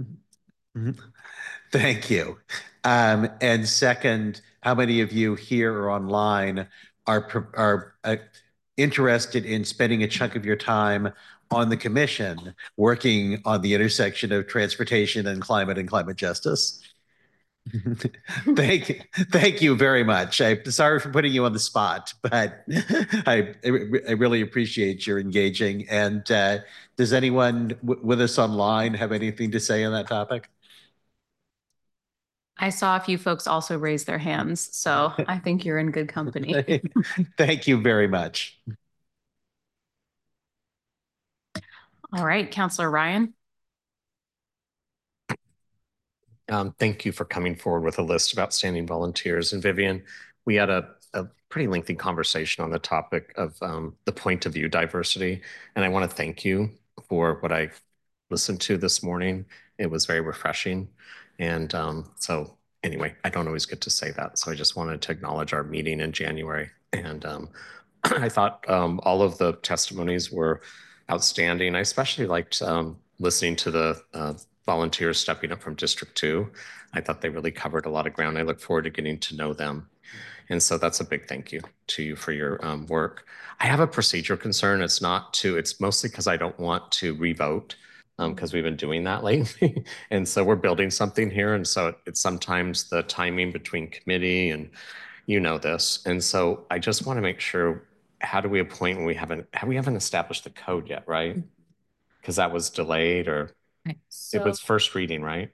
Thank you. And second, how many of you here or online are interested in spending a chunk of your time on the commission working on the intersection of transportation and climate justice? Thank you very much. I'm sorry for putting you on the spot, but I really appreciate your engaging. And does anyone with us online have anything to say on that topic? I saw a few folks also raise their hands, so I think you're in good company. Thank you very much. All right, Councillor Ryan. Thank you for coming forward with a list of outstanding volunteers. And Vivian, we had a pretty lengthy conversation on the topic of the point of view diversity. And I want to thank you for what I listened to this morning. It was very refreshing. And so anyway, I don't always get to say that. So I just wanted to acknowledge our meeting in January. And I thought all of the testimonies were outstanding. I especially liked listening to the volunteers stepping up from District 2. I thought they really covered a lot of ground. I look forward to getting to know them. And so that's a big thank you to you for your work. I have a procedure concern. It's mostly because I don't want to revote because we've been doing that lately. And so we're building something here. And so it's sometimes the timing between committee and you know this. And so I just want to make sure, how do we appoint when we haven't established the code yet, right? Because that was delayed or it was first reading, right?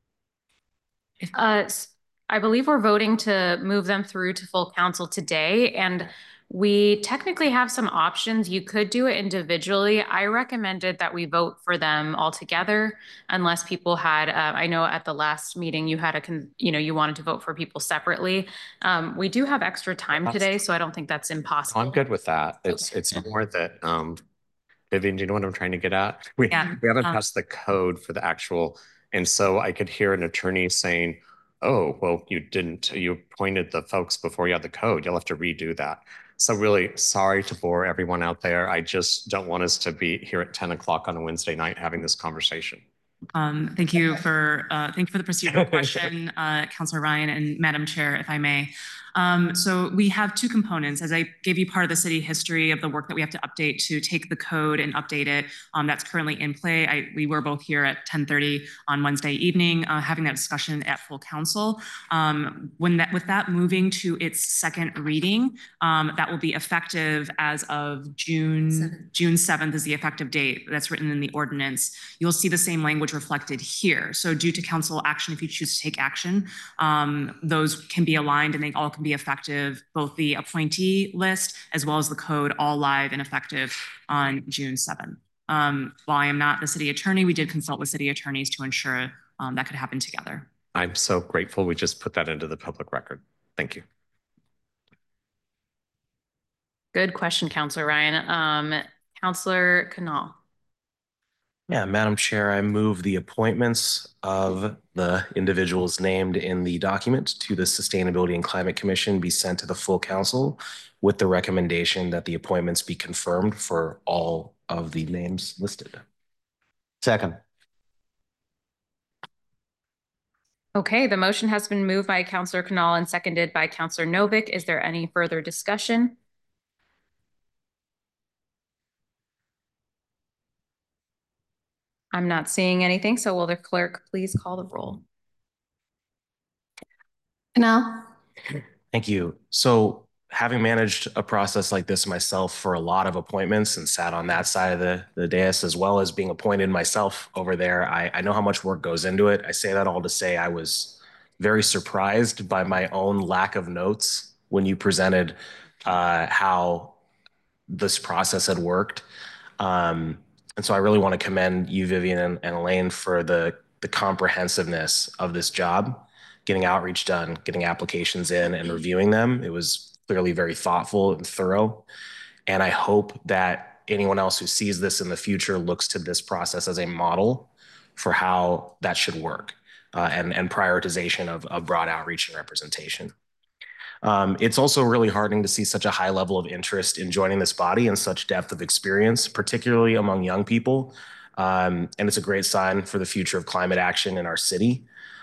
I believe we're voting to move them through to full council today, and we technically have some options. You could do it individually. I recommended that we vote for them all together unless people had, I know at the last meeting you had you wanted to vote for people separately. We do have extra time today, so I don't think that's impossible. I'm good with that. It's more that, Vivian, do you know what I'm trying to get at? We haven't passed the code for the actual, and so I could hear an attorney saying, oh, well, you appointed the folks before you had the code. You'll have to redo that. So really sorry to bore everyone out there. I just don't want us to be here at 10 o'clock on a Wednesday night having this conversation. Thank you for the procedural question, Councilor Ryan and Madam Chair, if I may. So we have two components. As I gave you part of the city history of the work that we have to update to take the code and update it, that's currently in play. We were both here at 10:30 on Wednesday evening, having that discussion at full council. With that moving to its second reading, that will be effective as of June 7th is the effective date that's written in the ordinance. You'll see the same language reflected here. So due to council action, if you choose to take action, those can be aligned and they all can be effective, both the appointee list as well as the code, all live and effective on June 7th. While I am not the city attorney, we did consult with city attorneys to ensure that could happen together. I'm so grateful we just put that into the public record. Thank you. Good question, Councilor Ryan. Councilor Canal. Yeah, Madam Chair, I move the appointments of the individuals named in the document to the Sustainability and Climate Commission be sent to the full council with the recommendation that the appointments be confirmed for all of the names listed. Second. Okay, the motion has been moved by Councilor Canal and seconded by Councilor Novick. Is there any further discussion? I'm not seeing anything, so will the clerk please call the roll? Canal. Thank you. So having managed a process like this myself for a lot of appointments and sat on that side of the dais, as well as being appointed myself over there, I know how much work goes into it. I say that all to say I was very surprised by my own lack of notes when you presented how this process had worked. And so I really want to commend you, Vivian and Elaine, for the comprehensiveness of this job, getting outreach done, getting applications in and reviewing them. It was clearly very thoughtful and thorough. And I hope that anyone else who sees this in the future looks to this process as a model for how that should work, and prioritization of broad outreach and representation. It's also really heartening to see such a high level of interest in joining this body and such depth of experience, particularly among young people. And it's a great sign for the future of climate action in our city.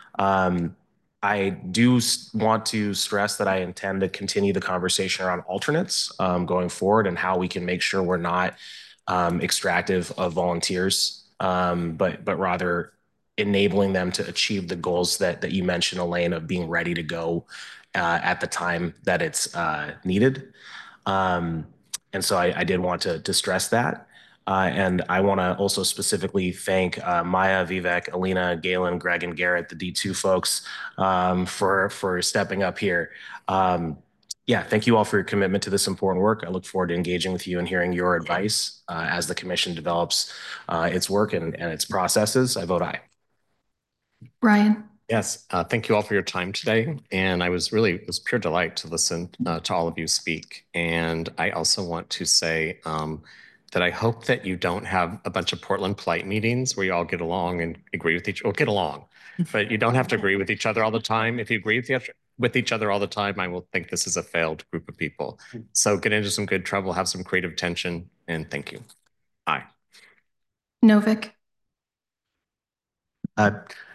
I do want to stress that I intend to continue the conversation around alternates going forward and how we can make sure we're not extractive of volunteers, but rather enabling them to achieve the goals that you mentioned, Elaine, of being ready to go at the time that it's needed. And so I did want to stress that. And I want to also specifically thank Maya, Vivek, Alina, Galen, Greg, and Garrett, the D2 folks, for stepping up here. Yeah, thank you all for your commitment to this important work. I look forward to engaging with you and hearing your advice as the commission develops its work and its processes. I vote aye. Ryan. Yes, thank you all for your time today. And it was pure delight to listen to all of you speak. And I also want to say that I hope that you don't have a bunch of Portland polite meetings where you all get along and agree with get along, but you don't have to agree with each other all the time. If you agree with each other all the time, I will think this is a failed group of people. So get into some good trouble, have some creative tension, and thank you. Aye. Novick.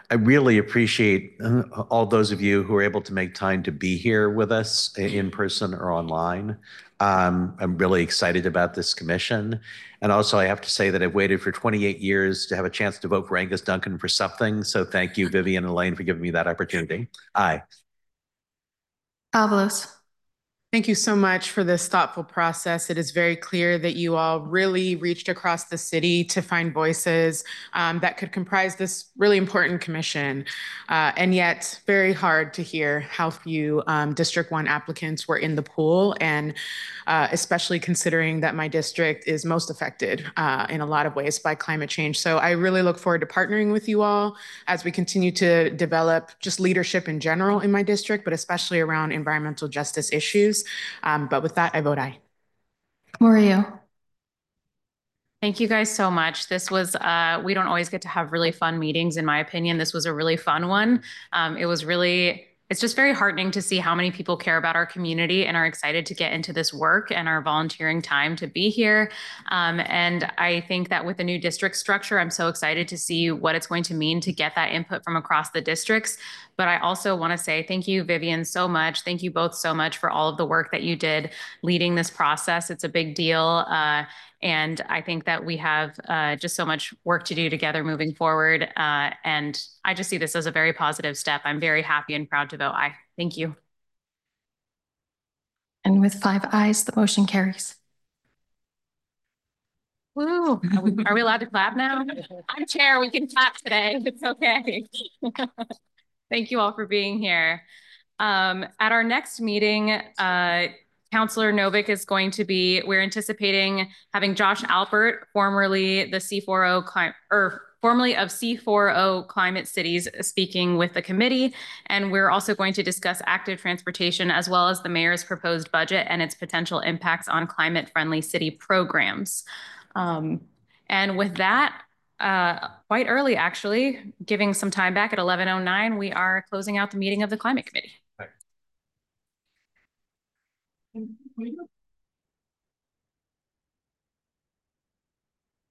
I really appreciate all those of you who are able to make time to be here with us in person or online. I'm really excited about this commission. And also I have to say that I've waited for 28 years to have a chance to vote for Angus Duncan for something. So thank you, Vivian and Elaine, for giving me that opportunity. Aye. Avalos. Thank you so much for this thoughtful process. It is very clear that you all really reached across the city to find voices that could comprise this really important commission. And yet very hard to hear how few District 1 applicants were in the pool, and especially considering that my district is most affected in a lot of ways by climate change. So I really look forward to partnering with you all as we continue to develop just leadership in general in my district, but especially around environmental justice issues. But with that, I vote aye. Murillo. Thank you guys so much. This was, we don't always get to have really fun meetings, in my opinion. This was a really fun one. It's just very heartening to see how many people care about our community and are excited to get into this work and are volunteering time to be here. And I think that with the new district structure, I'm so excited to see what it's going to mean to get that input from across the districts. But I also want to say thank you, Vivian, so much. Thank you both so much for all of the work that you did leading this process. It's a big deal. And I think that we have just so much work to do together moving forward. And I just see this as a very positive step. I'm very happy and proud to vote aye. Thank you. And with 5 ayes, the motion carries. Woo. Are we allowed to clap now? I'm chair. We can clap today. It's okay. Thank you all for being here. At our next meeting, Councillor Novick is going to be, we're anticipating having Josh Alpert, formerly of C4O Climate Cities, speaking with the committee. And we're also going to discuss active transportation as well as the mayor's proposed budget and its potential impacts on climate-friendly city programs. And with that, quite early, actually, giving some time back at 11:09, we are closing out the meeting of the Climate Committee. Right.